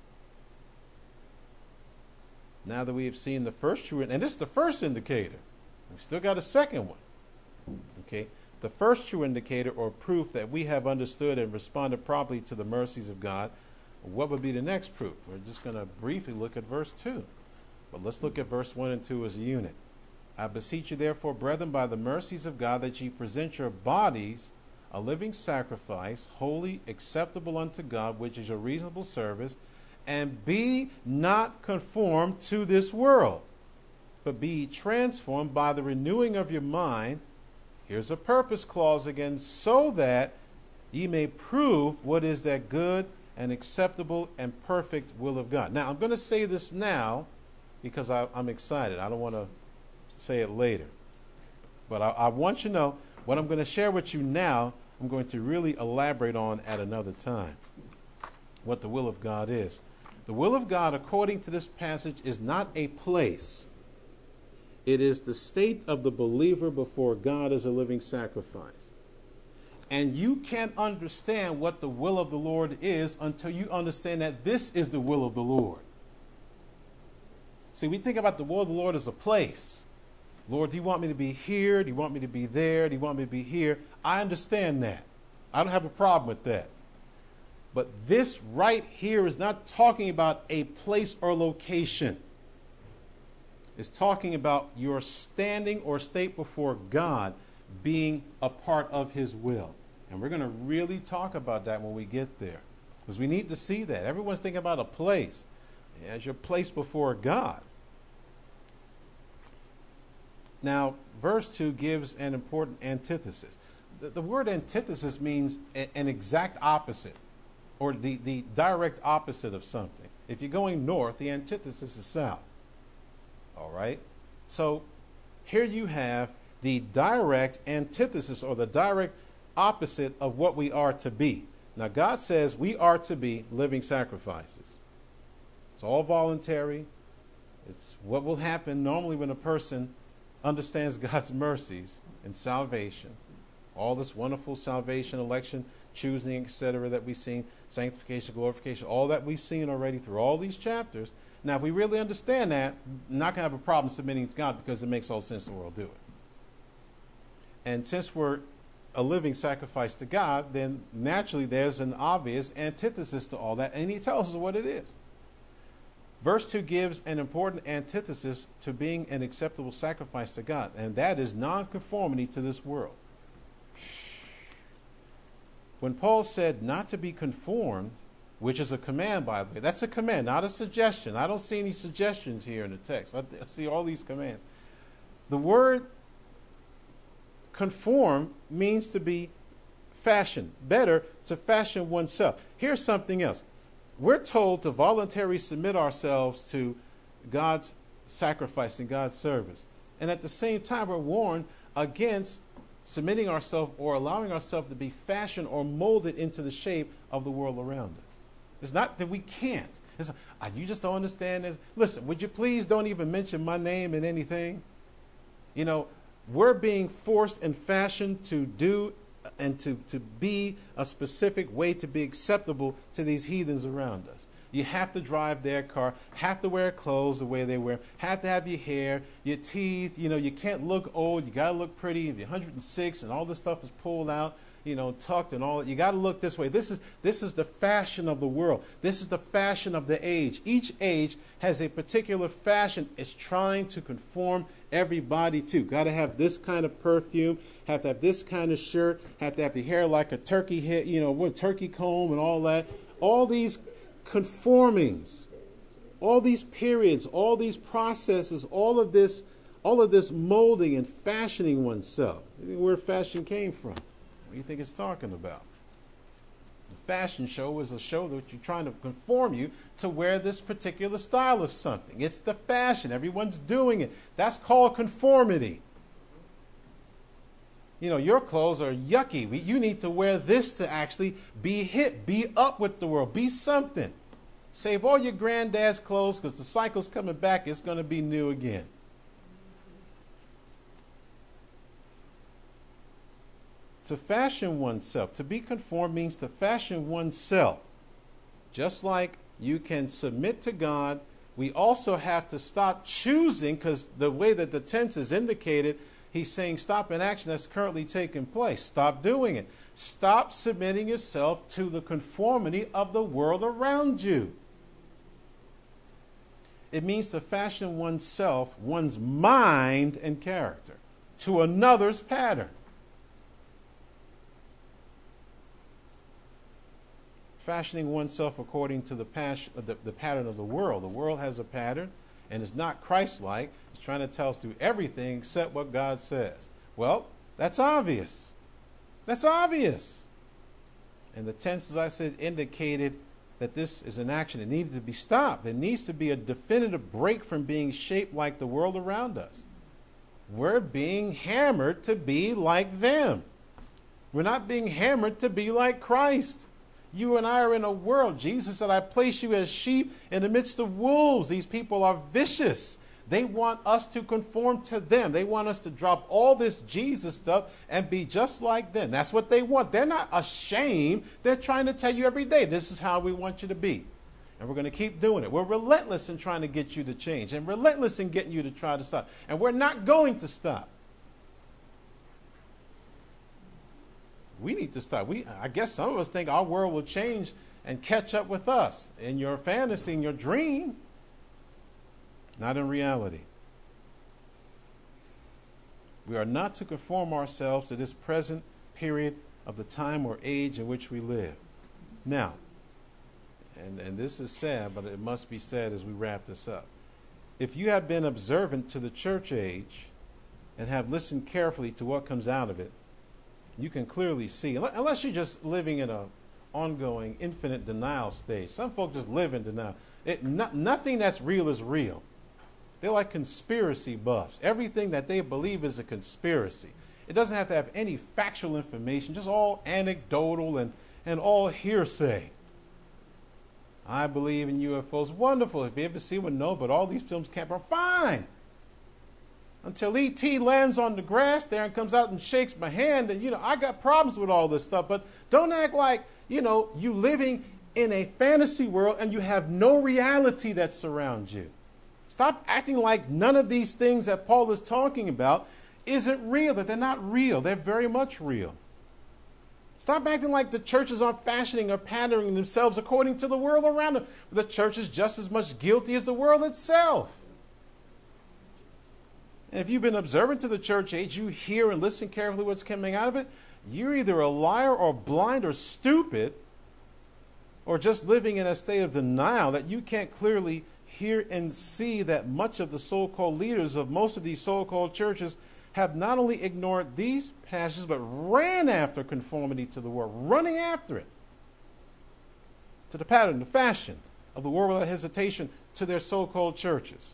S1: Now that we have seen the first true, and this is the first indicator, we've still got a second one. Okay? The first true indicator or proof that we have understood and responded properly to the mercies of God. What would be the next proof? We're just going to briefly look at verse two. But let's look at verse one and two as a unit. I beseech you therefore, brethren, by the mercies of God, that ye present your bodies a living sacrifice, holy, acceptable unto God, which is your reasonable service, and be not conformed to this world, but be ye transformed by the renewing of your mind. Here's a purpose clause again, so that ye may prove what is that good and acceptable and perfect will of God. Now, I'm going to say this now because I, I'm excited. I don't want to say it later. But I, I want you to know what I'm going to share with you now, I'm going to really elaborate on at another time. What the will of God is. The will of God, according to this passage, is not a place. It is the state of the believer before God as a living sacrifice. And you can't understand what the will of the Lord is until you understand that this is the will of the Lord. See, we think about the will of the Lord as a place. Lord, do you want me to be here? Do you want me to be there? Do you want me to be here? I understand that. I don't have a problem with that. But this right here is not talking about a place or location. It's talking about your standing or state before God being a part of his will. And we're going to really talk about that when we get there. Because we need to see that. Everyone's thinking about a place as your place before God. Now, verse two gives an important antithesis. The, the word antithesis means a, an exact opposite. or the, the direct opposite of something. If you're going north, the antithesis is south. All right? So here you have the direct antithesis or the direct opposite of what we are to be. Now, God says we are to be living sacrifices. It's all voluntary. It's what will happen normally when a person understands God's mercies and salvation. All this wonderful salvation, election, choosing, et cetera that we've seen, sanctification, glorification, all that we've seen already through all these chapters. Now, if we really understand that, I'm not going to have a problem submitting to God because it makes all sense in the world to do it. And since we're a living sacrifice to God, then naturally there's an obvious antithesis to all that, and he tells us what it is. Verse two gives an important antithesis to being an acceptable sacrifice to God, and that is nonconformity to this world. When Paul said not to be conformed, which is a command, by the way, that's a command, not a suggestion. I don't see any suggestions here in the text. I see all these commands. The word conform means to be fashioned, better to fashion oneself. Here's something else. We're told to voluntarily submit ourselves to God's sacrifice and God's service. And at the same time, we're warned against submitting ourselves or allowing ourselves to be fashioned or molded into the shape of the world around us. It's not that we can't. It's, uh, you just don't understand this. Listen, would you please don't even mention my name in anything? You know, we're being forced and fashioned to do and to, to be a specific way to be acceptable to these heathens around us. You have to drive their car, have to wear clothes the way they wear, have to have your hair, your teeth. You know, you can't look old. You got to look pretty. If you're one hundred six and all this stuff is pulled out, you know, tucked and all that, you got to look this way. This is this is the fashion of the world. This is the fashion of the age. Each age has a particular fashion it's trying to conform everybody to. Got to have this kind of perfume, have to have this kind of shirt, have to have your hair like a turkey head, you know, with turkey comb and all that. All these conformings, all these periods, all these processes, all of this, all of this molding and fashioning oneself. Where fashion came from? What do you think it's talking about? The fashion show is a show that you're trying to conform you to wear this particular style of something. It's the fashion. Everyone's doing it. That's called conformity. You know, your clothes are yucky. We, you need to wear this to actually be hip, be up with the world, be something. Save all your granddad's clothes because the cycle's coming back. It's going to be new again. To fashion oneself, to be conformed means to fashion oneself. Just like you can submit to God, we also have to stop choosing, because the way that the tense is indicated, he's saying stop an action that's currently taking place. Stop doing it. Stop submitting yourself to the conformity of the world around you. It means to fashion oneself, one's mind and character, to another's pattern. Fashioning oneself according to the, passion, the, the pattern of the world. The world has a pattern, and it's not Christ-like. It's trying to tell us to do everything except what God says. Well, that's obvious. That's obvious. And the tense, as I said, indicated that this is an action that needed to be stopped. There needs to be a definitive break from being shaped like the world around us. We're being hammered to be like them. We're not being hammered to be like Christ. You and I are in a world. Jesus said, I place you as sheep in the midst of wolves. These people are vicious. They want us to conform to them. They want us to drop all this Jesus stuff and be just like them. That's what they want. They're not ashamed. They're trying to tell you every day, this is how we want you to be. And we're going to keep doing it. We're relentless in trying to get you to change and relentless in getting you to try to stop. And we're not going to stop. We need to stop. We, I guess some of us think our world will change and catch up with us in your fantasy, in your dream, not in reality. We are not to conform ourselves to this present period of the time or age in which we live. Now, and, and this is sad, but it must be said as we wrap this up. If you have been observant to the church age and have listened carefully to what comes out of it, you can clearly see, unless you're just living in a ongoing, infinite denial stage. Some folk just live in denial. It, no, nothing that's real is real. They're like conspiracy buffs. Everything that they believe is a conspiracy. It doesn't have to have any factual information, just all anecdotal and, and all hearsay. I believe in U F Os. Wonderful. If you ever see one, no, but all these films can't be fine. Until E T lands on the grass there and comes out and shakes my hand, and, you know, I got problems with all this stuff. But don't act like, you know, you living in a fantasy world and you have no reality that surrounds you. Stop acting like none of these things that Paul is talking about isn't real, that they're not real. They're very much real. Stop acting like the churches aren't fashioning or patterning themselves according to the world around them. The church is just as much guilty as the world itself. And if you've been observant to the church age, you hear and listen carefully what's coming out of it. You're either a liar or blind or stupid, or just living in a state of denial that you can't clearly hear and see that much of the so-called leaders of most of these so-called churches have not only ignored these passages, but ran after conformity to the world, running after it, to the pattern, the fashion of the world without hesitation to their so-called churches.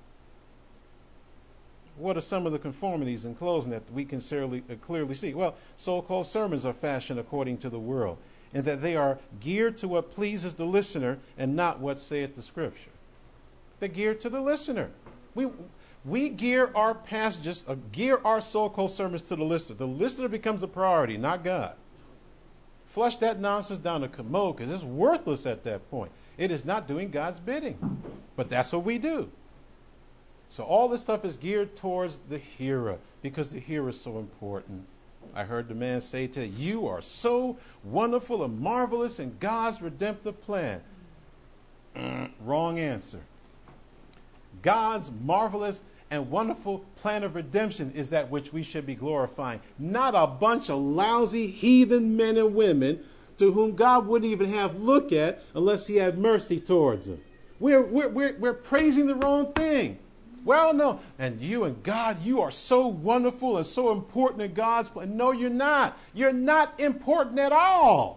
S1: What are some of the conformities in closing that we can clearly, uh, clearly see? Well, so-called sermons are fashioned according to the world, and that they are geared to what pleases the listener and not what saith the Scripture. They're geared to the listener. We we gear our passages, uh, gear our so-called sermons to the listener. The listener becomes a priority, not God. Flush that nonsense down the commode, because it's worthless at that point. It is not doing God's bidding. But that's what we do. So all this stuff is geared towards the hearer, because the hearer is so important. I heard the man say today, you are so wonderful and marvelous in God's redemptive plan. Wrong answer. God's marvelous and wonderful plan of redemption is that which we should be glorifying. Not a bunch of lousy heathen men and women to whom God wouldn't even have look at unless he had mercy towards them. We're, we're, we're, we're praising the wrong thing. Well, no. And you and God, you are so wonderful and so important in God's plan. No, you're not. You're not important at all.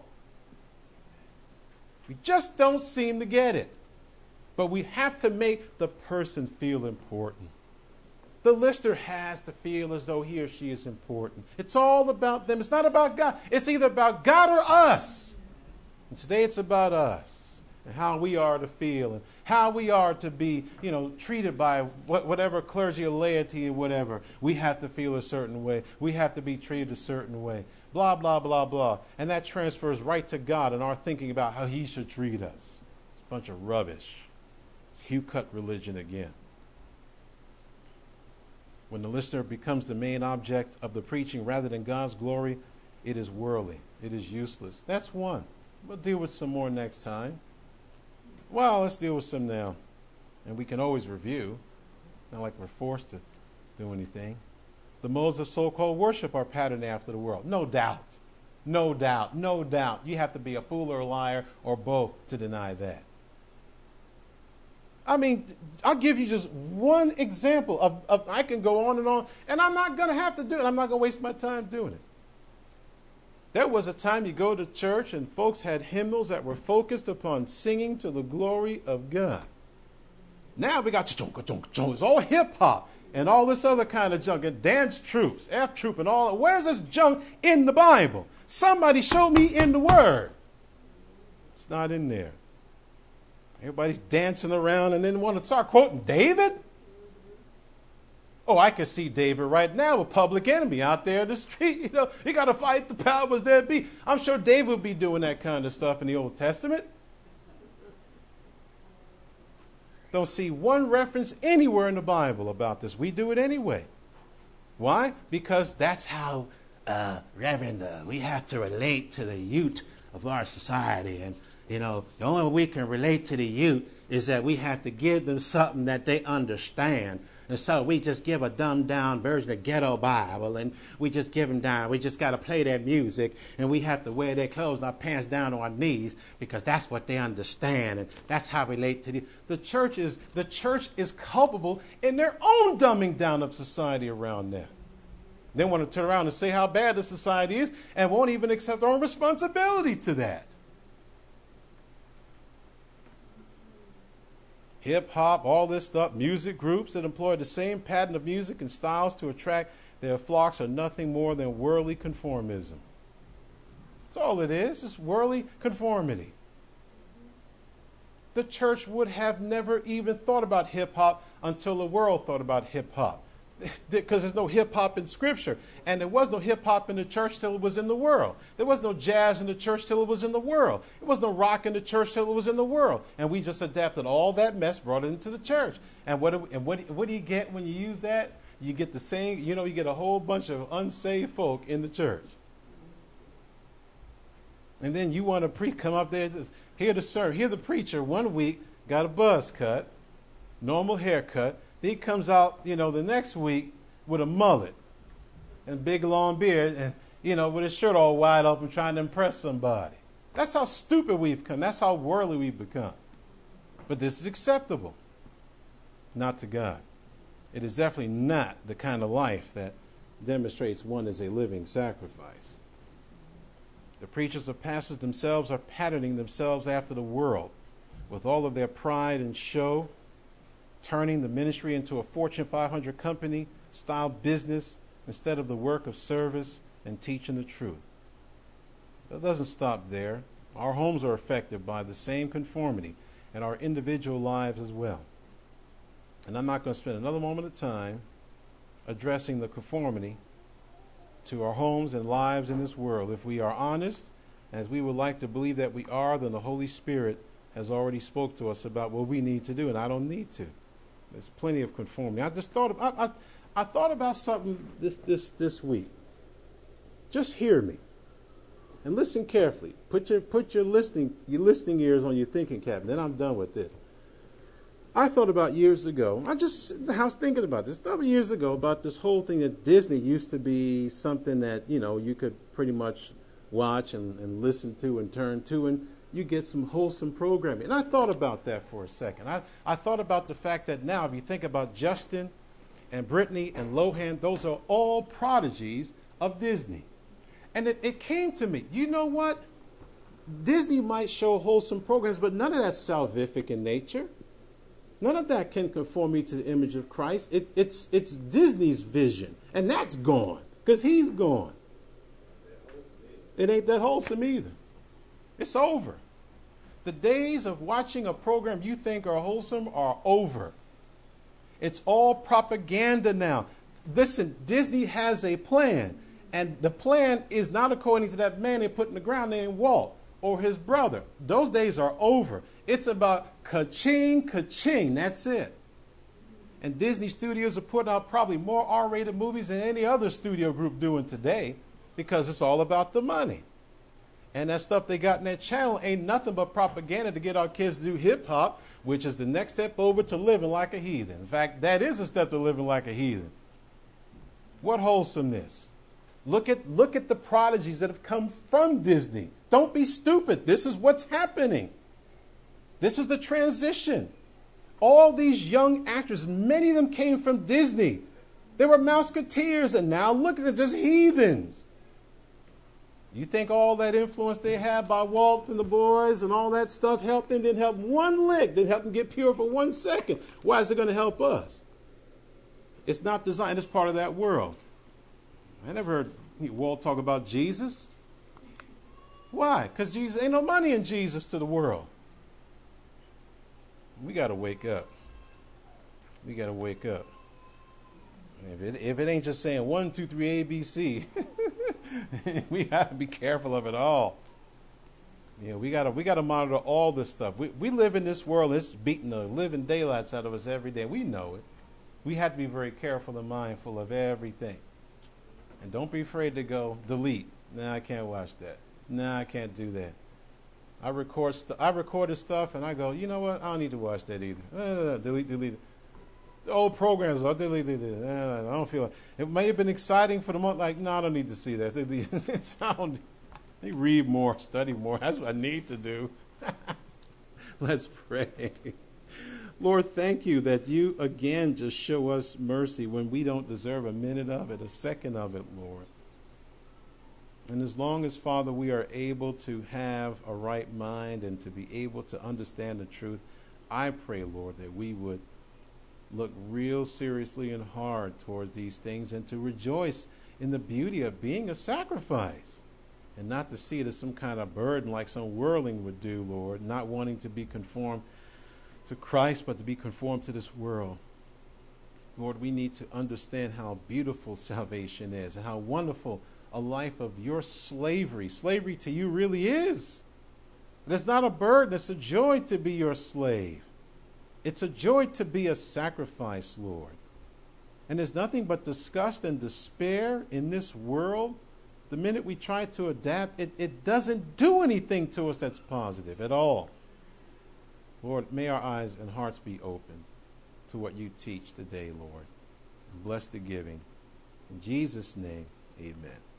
S1: We just don't seem to get it. But we have to make the person feel important. The listener has to feel as though he or she is important. It's all about them. It's not about God. It's either about God or us. And today it's about us and how we are to feel and how we are to be, you know, treated by whatever clergy or laity or whatever. We have to feel a certain way. We have to be treated a certain way. Blah, blah, blah, blah. And that transfers right to God and our thinking about how he should treat us. It's a bunch of rubbish. It's Hugh Cut religion again. When the listener becomes the main object of the preaching rather than God's glory, it is worldly. It is useless. That's one. We'll deal with some more next time. Well, let's deal with some now. And we can always review. Not like we're forced to do anything. The modes of so-called worship are patterned after the world. No doubt. No doubt. No doubt. You have to be a fool or a liar or both to deny that. I mean, I'll give you just one example of, of I can go on and on, and I'm not going to have to do it. I'm not going to waste my time doing it. There was a time you go to church and folks had hymnals that were focused upon singing to the glory of God. Now we got chunk, chunk, chunk. It's all hip hop and all this other kind of junk and dance troops, F troop and all. Where's this junk in the Bible? Somebody show me in the Word. It's not in there. Everybody's dancing around and then want to start quoting David? Oh, I can see David right now, a public enemy out there in the street. You know, he got to fight the powers that be. I'm sure David would be doing that kind of stuff in the Old Testament. Don't see one reference anywhere in the Bible about this. We do it anyway. Why? Because that's how, uh, Reverend, uh, we have to relate to the youth of our society. And you know, the only way we can relate to the youth is that we have to give them something that they understand. And so we just give a dumbed-down version of Ghetto Bible, and we just give them down. We just got to play their music, and we have to wear their clothes and our pants down on our knees because that's what they understand, and that's how we relate to the the church is the church is culpable in their own dumbing down of society around them. They want to turn around and say how bad the society is, and won't even accept their own responsibility to that. hip hop, all this stuff, music groups that employ the same pattern of music and styles to attract their flocks are nothing more than worldly conformism. That's all it is, just worldly conformity. The church would have never even thought about hip hop until the world thought about hip hop. Because there's no hip hop in Scripture. And there was no hip hop in the church till it was in the world. There was no jazz in the church till it was in the world. There was no rock in the church till it was in the world. And we just adapted all that mess, brought it into the church. And what do, we, and what, what do you get when you use that? You get the same, you know, you get a whole bunch of unsaved folk in the church. And then you want to pre come up there, just hear the sermon, hear the preacher one week, got a buzz cut, normal haircut. He comes out, you know, the next week with a mullet and big long beard and, you know, with his shirt all wide open trying to impress somebody. That's how stupid we've come. That's how worldly we've become. But this is acceptable. Not to God. It is definitely not the kind of life that demonstrates one as a living sacrifice. The preachers or pastors themselves are patterning themselves after the world with all of their pride and show, turning the ministry into a Fortune five hundred company style business instead of the work of service and teaching the truth. But it doesn't stop there. Our homes are affected by the same conformity and our individual lives as well. And I'm not going to spend another moment of time addressing the conformity to our homes and lives in this world. If we are honest, as we would like to believe that we are, then the Holy Spirit has already spoke to us about what we need to do, and I don't need to. There's plenty of conformity. I just thought I, I, I thought about something this this this week. Just hear me and listen carefully. Put your put your listening your listening ears on your thinking cap. And then I'm done with this. I thought about years ago. I just in the house thinking about this. Thought years ago about this whole thing that Disney used to be something that you know you could pretty much watch and, and listen to and turn to and you get some wholesome programming. And I thought about that for a second. I, I thought about the fact that now, if you think about Justin and Brittany and Lohan, those are all prodigies of Disney. And it, it came to me, you know what? Disney might show wholesome programs, but none of that's salvific in nature. None of that can conform me to the image of Christ. It, it's, it's Disney's vision, and that's gone, because he's gone. It ain't that wholesome either. It's over. The days of watching a program you think are wholesome are over. It's all propaganda now. Listen, Disney has a plan, and the plan is not according to that man they put in the ground named Walt or his brother. Those days are over. It's about ka-ching, ka-ching. That's it. And Disney Studios are putting out probably more R-rated movies than any other studio group doing today because it's all about the money. And that stuff they got in that channel ain't nothing but propaganda to get our kids to do hip-hop, which is the next step over to living like a heathen. In fact, that is a step to living like a heathen. What wholesomeness. Look at, look at the prodigies that have come from Disney. Don't be stupid. This is what's happening. This is the transition. All these young actors, many of them came from Disney. They were Mouseketeers, and now look at them, just heathens. You think all that influence they had by Walt and the boys and all that stuff helped them? Didn't help one lick. Didn't help them get pure for one second. Why is it going to help us? It's not designed as part of that world. I never heard Walt talk about Jesus. Why? Because Jesus ain't no money in Jesus to the world. We got to wake up. We got to wake up. If it, if it ain't just saying one, two, three, A, B, C, we have to be careful of it all. You know, we gotta we gotta monitor all this stuff. We we live in this world. It's beating the living daylights out of us every day. We know it. We have to be very careful and mindful of everything. And don't be afraid to go delete. Nah, I can't watch that. Nah, I can't do that. I record st- I recorded stuff and I go, you know what? I don't need to watch that either. No, no, no, delete, delete. The old programs, I'll delete, delete. No, no, no, I don't feel like it. May have been exciting for the month. Like, no, I don't need to see that. It sound. They read more, study more. That's what I need to do. Let's pray. Lord, thank you that you again just show us mercy when we don't deserve a minute of it, a second of it, Lord. And as long as, Father, we are able to have a right mind and to be able to understand the truth, I pray, Lord, that we would look real seriously and hard towards these things and to rejoice in the beauty of being a sacrifice and not to see it as some kind of burden like some worldling would do, Lord, not wanting to be conformed to Christ but to be conformed to this world. Lord, we need to understand how beautiful salvation is and how wonderful a life of your slavery, slavery to you really is. And it's not a burden, it's a joy to be your slave. It's a joy to be a sacrifice, Lord. And there's nothing but disgust and despair in this world. The minute we try to adapt, it, it doesn't do anything to us that's positive at all. Lord, may our eyes and hearts be open to what you teach today, Lord. Bless the giving. In Jesus' name, amen.